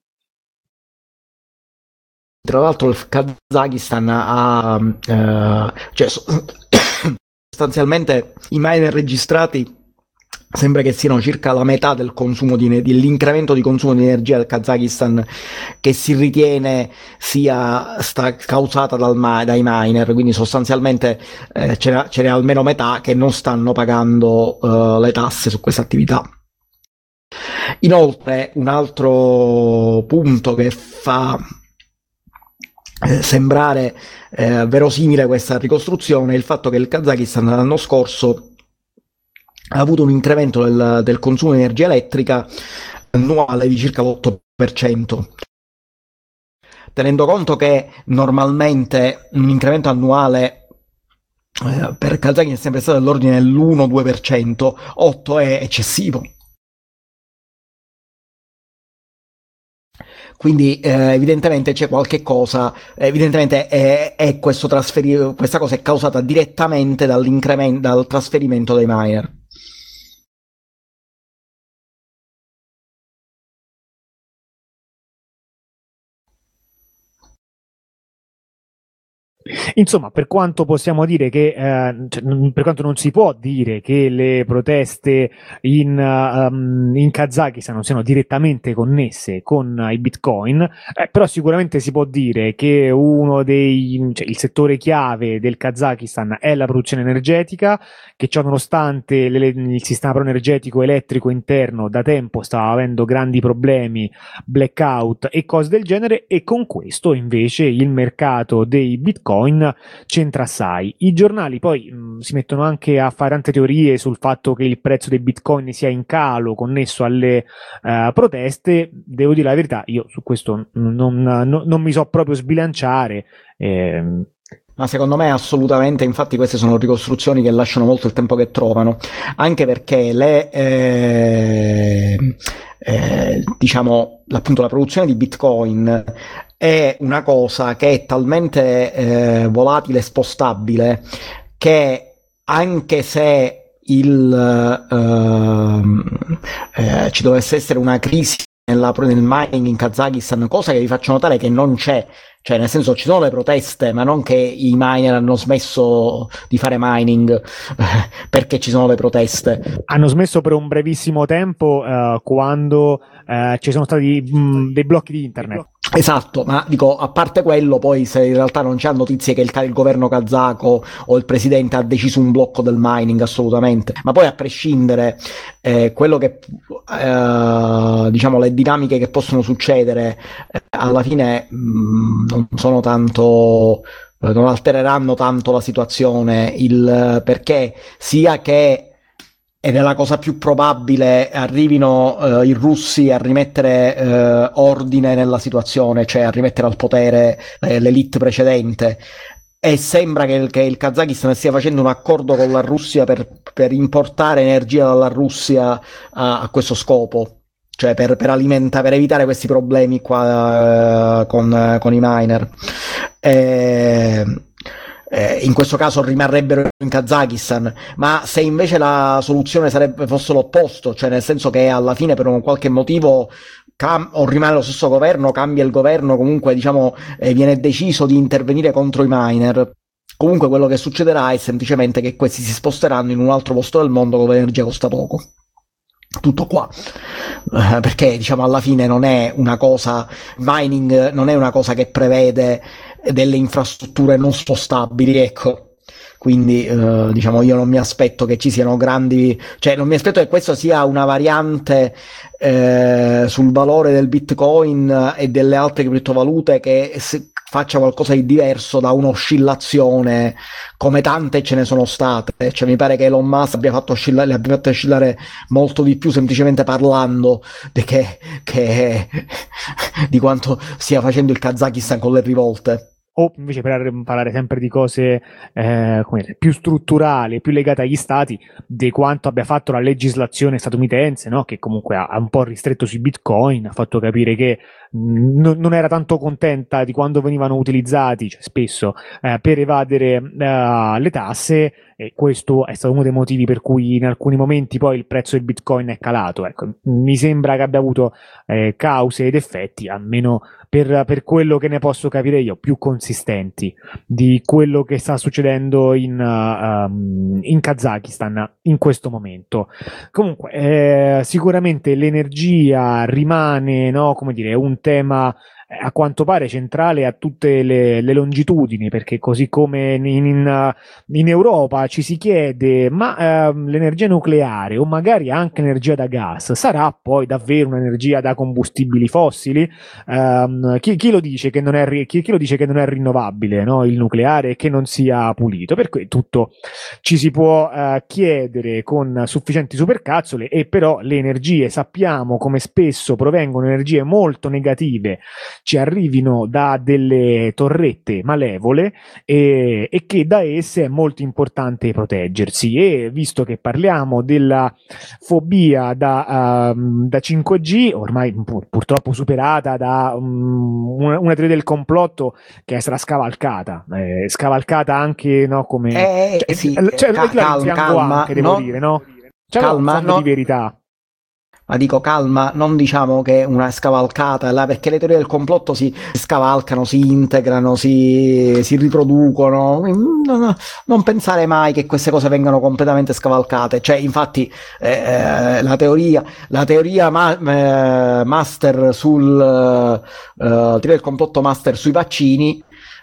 B: Tra l'altro il Kazakistan ha eh, cioè, sostanzialmente i miner registrati sembra che siano circa la metà del consumo di, dell'incremento di consumo di energia del Kazakistan che si ritiene sia sta causata dal, dai miner, quindi sostanzialmente eh, ce, ce n'è almeno metà che non stanno pagando uh, le tasse su questa attività. Inoltre un altro punto che fa eh, sembrare eh, verosimile questa ricostruzione è il fatto che il Kazakistan l'anno scorso ha avuto un incremento del, del consumo di energia elettrica annuale di circa l'otto per cento. Tenendo conto che normalmente un incremento annuale eh, per Kazakistan è sempre stato dell'ordine dell'uno due per cento, otto è eccessivo. Quindi eh, evidentemente c'è qualche cosa, evidentemente è, è questo trasferi- questa cosa è causata direttamente dall'incremento, dal trasferimento dei miner.
A: Insomma, per quanto possiamo dire che, eh, cioè, per quanto non si può dire che le proteste in, um, in Kazakistan non siano direttamente connesse con i bitcoin, eh, però sicuramente si può dire che uno dei, cioè, il settore chiave del Kazakistan è la produzione energetica, che ciò nonostante le, il sistema energetico elettrico interno da tempo stava avendo grandi problemi, blackout e cose del genere, e con questo invece il mercato dei bitcoin c'entra assai. I giornali poi mh, si mettono anche a fare tante teorie sul fatto che il prezzo dei bitcoin sia in calo connesso alle uh, proteste. Devo dire la verità, io su questo non, non, non mi so proprio sbilanciare. Eh.
B: Ma secondo me assolutamente, infatti queste sono ricostruzioni che lasciano molto il tempo che trovano, anche perché le eh, eh, diciamo appunto la produzione di bitcoin è una cosa che è talmente eh, volatile e spostabile che anche se il eh, eh, ci dovesse essere una crisi nella, nel mining in Kazakistan, cosa che vi faccio notare che non c'è, cioè nel senso ci sono le proteste, ma non che i miner hanno smesso di fare mining perché ci sono le proteste.
A: Hanno smesso per un brevissimo tempo uh, quando uh, ci sono stati mh, dei blocchi di internet.
B: Esatto, ma dico, a parte quello, poi se in realtà non c'è notizie che il, il governo kazako o il presidente ha deciso un blocco del mining, assolutamente, ma poi a prescindere eh, quello che eh, diciamo le dinamiche che possono succedere eh, alla fine mh, non sono tanto, eh, non altereranno tanto la situazione, il perché sia che ed è la cosa più probabile, arrivino uh, i russi a rimettere uh, ordine nella situazione, cioè a rimettere al potere eh, l'elite precedente, e sembra che il, che il Kazakistan stia facendo un accordo con la Russia per, per importare energia dalla Russia a, a questo scopo, cioè per, per alimentare, per evitare questi problemi qua uh, con, uh, con i miner. E... Eh, in questo caso rimarrebbero in Kazakistan, ma se invece la soluzione sarebbe fosse l'opposto, cioè nel senso che alla fine per un qualche motivo cam- o rimane lo stesso governo, cambia il governo, comunque diciamo eh, viene deciso di intervenire contro i miner, comunque quello che succederà è semplicemente che questi si sposteranno in un altro posto del mondo dove l'energia costa poco. Tutto qua, uh, perché diciamo alla fine non è una cosa, mining non è una cosa che prevede delle infrastrutture non spostabili, ecco, quindi uh, diciamo io non mi aspetto che ci siano grandi, cioè non mi aspetto che questo sia una variante eh, sul valore del bitcoin e delle altre criptovalute che se, faccia qualcosa di diverso da un'oscillazione come tante ce ne sono state, cioè mi pare che Elon Musk abbia fatto oscillare, le abbia fatto oscillare molto di più semplicemente parlando di che, che di quanto stia facendo il Kazakistan con le rivolte.
A: O invece per parlare sempre di cose eh, come dire, più strutturali, più legate agli stati, di quanto abbia fatto la legislazione statunitense, no? Che comunque ha, ha un po' ristretto sui bitcoin, ha fatto capire che mh, non, non era tanto contenta di quando venivano utilizzati, cioè spesso, eh, per evadere uh, le tasse, e questo è stato uno dei motivi per cui in alcuni momenti poi il prezzo del Bitcoin è calato. Ecco, mi sembra che abbia avuto eh, cause ed effetti, almeno per, per quello che ne posso capire io, più consistenti di quello che sta succedendo in, uh, um, in Kazakistan in questo momento. Comunque, eh, sicuramente l'energia rimane, no, come dire, un tema a quanto pare centrale a tutte le, le longitudini, perché così come in, in, in Europa ci si chiede ma ehm, l'energia nucleare o magari anche l'energia da gas sarà poi davvero un'energia da combustibili fossili? Um, chi, chi lo dice che non è, chi, chi lo dice che non è rinnovabile, no? Il nucleare, che non sia pulito? Per cui tutto ci si può uh, chiedere con sufficienti supercazzole, e però le energie sappiamo come spesso provengono energie molto negative, ci arrivino da delle torrette malevole e, e che da esse è molto importante proteggersi. E visto che parliamo della fobia da, um, da cinque G, ormai pur, purtroppo superata da um, una, una teoria del complotto che è stata scavalcata, eh, scavalcata anche, no, come
B: eh,
A: cioè,
B: sì,
A: cioè,
B: cal- calma, calma,
A: anche, devo
B: no,
A: dire, no? C'è
B: calma,
A: un fondo
B: no.
A: di verità.
B: Ma dico calma, non diciamo che è una scavalcata, là, perché le teorie del complotto si scavalcano, si integrano, si, si riproducono. Non, non pensare mai che queste cose vengano completamente scavalcate. Cioè, infatti, eh, la teoria, la teoria ma, eh, master sul eh, teoria del complotto master sui vaccini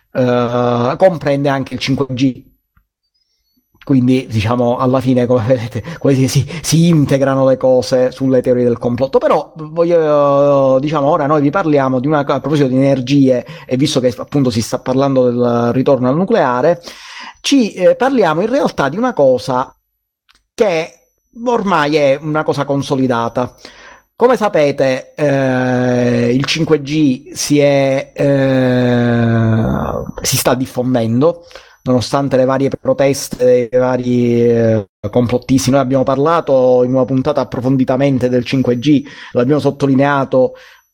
B: eh, comprende anche il cinque G. Quindi, diciamo, alla fine, come vedete, quasi si, si integrano le cose sulle teorie del complotto. Però, voglio, diciamo, ora noi vi parliamo di una, a proposito di energie, e visto che appunto si sta parlando del ritorno al nucleare, ci eh, parliamo in realtà di una cosa che ormai è una cosa consolidata. Come sapete, eh, il cinque G si è, eh, si sta diffondendo, nonostante le varie proteste, i vari eh, complottisti. Noi abbiamo parlato in una puntata approfonditamente del cinque G, l'abbiamo sottolineato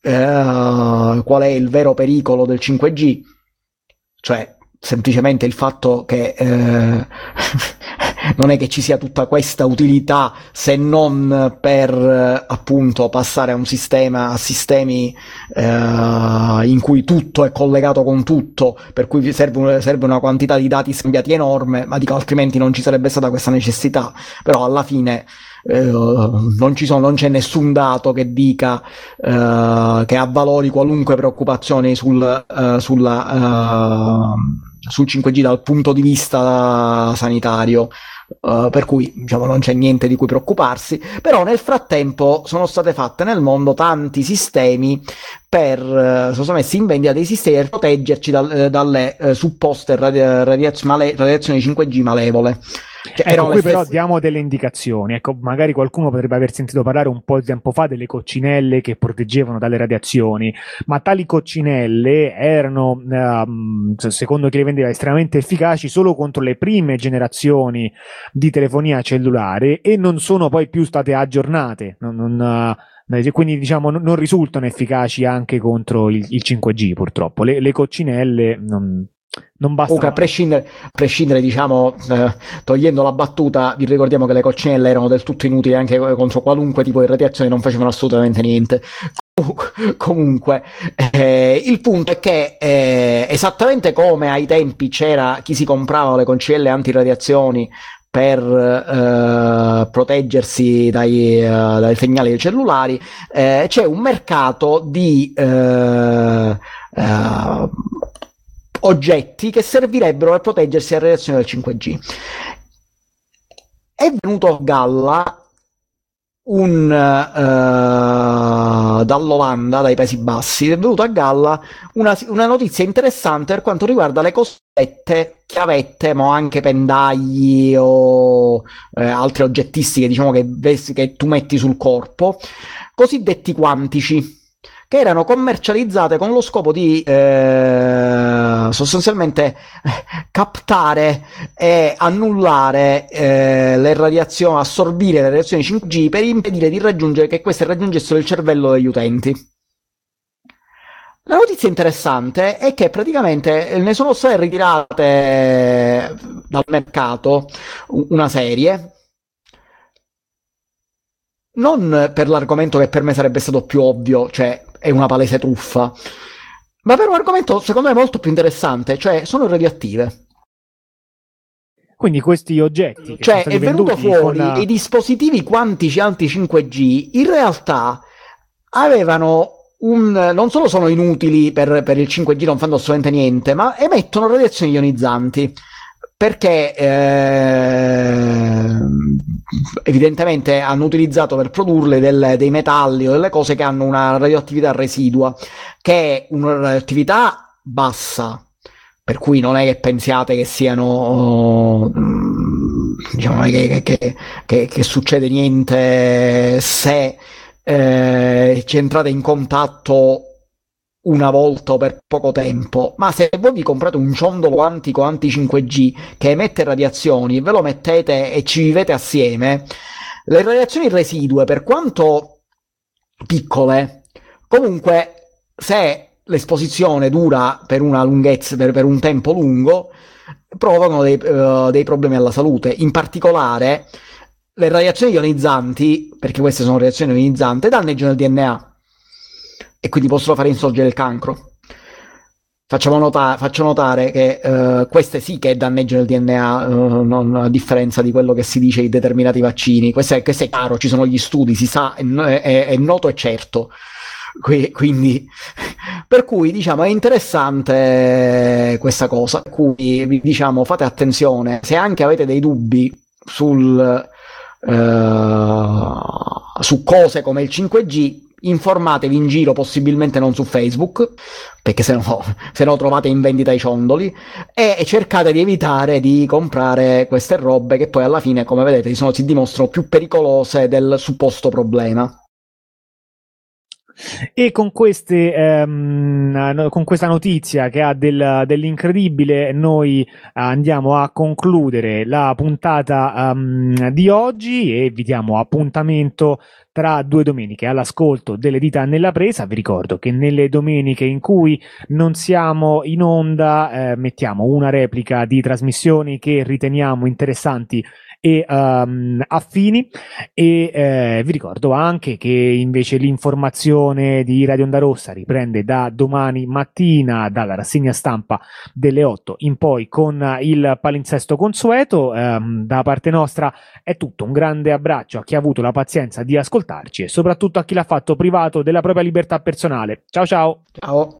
B: eh, qual è il vero pericolo del cinque G, cioè semplicemente il fatto che eh, non è che ci sia tutta questa utilità se non per eh, appunto passare a un sistema, a sistemi eh, in cui tutto è collegato con tutto, per cui serve, serve una quantità di dati scambiati enorme, ma dico, altrimenti non ci sarebbe stata questa necessità. Però alla fine eh, non ci sono, non c'è nessun dato che dica eh, che avvalori qualunque preoccupazione sul, eh, sulla, eh, sul cinque G dal punto di vista sanitario. Uh, per cui, diciamo, non c'è niente di cui preoccuparsi. Però nel frattempo sono state fatte nel mondo tanti sistemi per uh, sono messi in vendita dei sistemi per proteggerci dal, dalle uh, supposte radia- radiaz- male- radiazioni cinque G malevole. Cioè,
A: ecco, qui
B: stesse...
A: però diamo delle indicazioni. Ecco, magari qualcuno potrebbe aver sentito parlare un po' di tempo fa delle coccinelle che proteggevano dalle radiazioni, ma tali coccinelle erano, um, secondo chi le vendeva, estremamente efficaci solo contro le prime generazioni di telefonia cellulare, e non sono poi più state aggiornate. Non, non, uh, quindi, diciamo, non risultano efficaci anche contro il, il cinque G, purtroppo. Le, le coccinelle non... non basta.
B: Comunque, a prescindere, a prescindere diciamo, eh, togliendo la battuta, vi ricordiamo che le coccinelle erano del tutto inutili anche contro qualunque tipo di radiazione, non facevano assolutamente niente. Comunque, eh, il punto è che eh, esattamente come ai tempi c'era chi si comprava le coccinelle antiradiazioni per eh, proteggersi dai, eh, dai segnali dei cellulari, eh, c'è un mercato di eh, eh, oggetti che servirebbero per proteggersi dalle radiazioni del cinque G. È venuto a galla un uh, dall'Olanda, dai Paesi Bassi, è venuto a galla una, una notizia interessante per quanto riguarda le cosette, chiavette, ma anche pendagli o eh, altre oggettistiche, diciamo, che, che tu metti sul corpo, cosiddetti quantici, che erano commercializzate con lo scopo di eh, sostanzialmente captare e annullare eh, le radiazioni, assorbire le radiazioni cinque G per impedire di raggiungere che queste raggiungessero il cervello degli utenti. La notizia interessante è che praticamente ne sono state ritirate dal mercato una serie, non per l'argomento che per me sarebbe stato più ovvio, cioè è una palese truffa, ma per un argomento secondo me molto più interessante, cioè sono radioattive.
A: Quindi questi oggetti che
B: cioè
A: sono stati
B: è venuto
A: venduti
B: fuori
A: con...
B: i dispositivi quantici anti cinque G in realtà avevano un, non solo sono inutili per, per il cinque G, non fanno assolutamente niente, ma emettono radiazioni ionizzanti, perché eh, evidentemente hanno utilizzato per produrle del, dei metalli o delle cose che hanno una radioattività residua, che è una radioattività bassa, per cui non è che pensiate che siano, diciamo, non è che, che, che, che succede niente se eh, ci entrate in contatto una volta o per poco tempo, ma se voi vi comprate un ciondolo quantico anti cinque G che emette radiazioni, ve lo mettete e ci vivete assieme, le radiazioni residue, per quanto piccole, comunque se l'esposizione dura per una lunghezza, per, per un tempo lungo, provocano dei, uh, dei problemi alla salute. In particolare le radiazioni ionizzanti, perché queste sono radiazioni ionizzanti, danneggiano il D N A e quindi possono fare insorgere il cancro. Facciamo nota- faccio notare che uh, queste sì che danneggiano il D N A, uh, non, a differenza di quello che si dice di determinati vaccini. Questo è, questo è chiaro, ci sono gli studi, si sa, è, è, è noto e certo. Quindi, per cui diciamo è interessante questa cosa, per cui diciamo fate attenzione, se anche avete dei dubbi sul uh, su cose come il cinque G, informatevi in giro, possibilmente non su Facebook, perché se no, se no trovate in vendita i ciondoli, e cercate di evitare di comprare queste robe che poi alla fine, come vedete, sono, si dimostrano più pericolose del supposto problema.
A: E con, queste, ehm, con questa notizia che ha del, dell'incredibile, noi andiamo a concludere la puntata um, di oggi e vi diamo appuntamento tra due domeniche all'ascolto delle dita nella presa. Vi ricordo che nelle domeniche in cui non siamo in onda eh, mettiamo una replica di trasmissioni che riteniamo interessanti e um, affini, e eh, vi ricordo anche che invece l'informazione di Radio Onda Rossa riprende da domani mattina dalla rassegna stampa delle otto in poi con il palinsesto consueto. Um, da parte nostra è tutto, un grande abbraccio a chi ha avuto la pazienza di ascoltarci e soprattutto a chi l'ha fatto privato della propria libertà personale. Ciao ciao!
B: Ciao!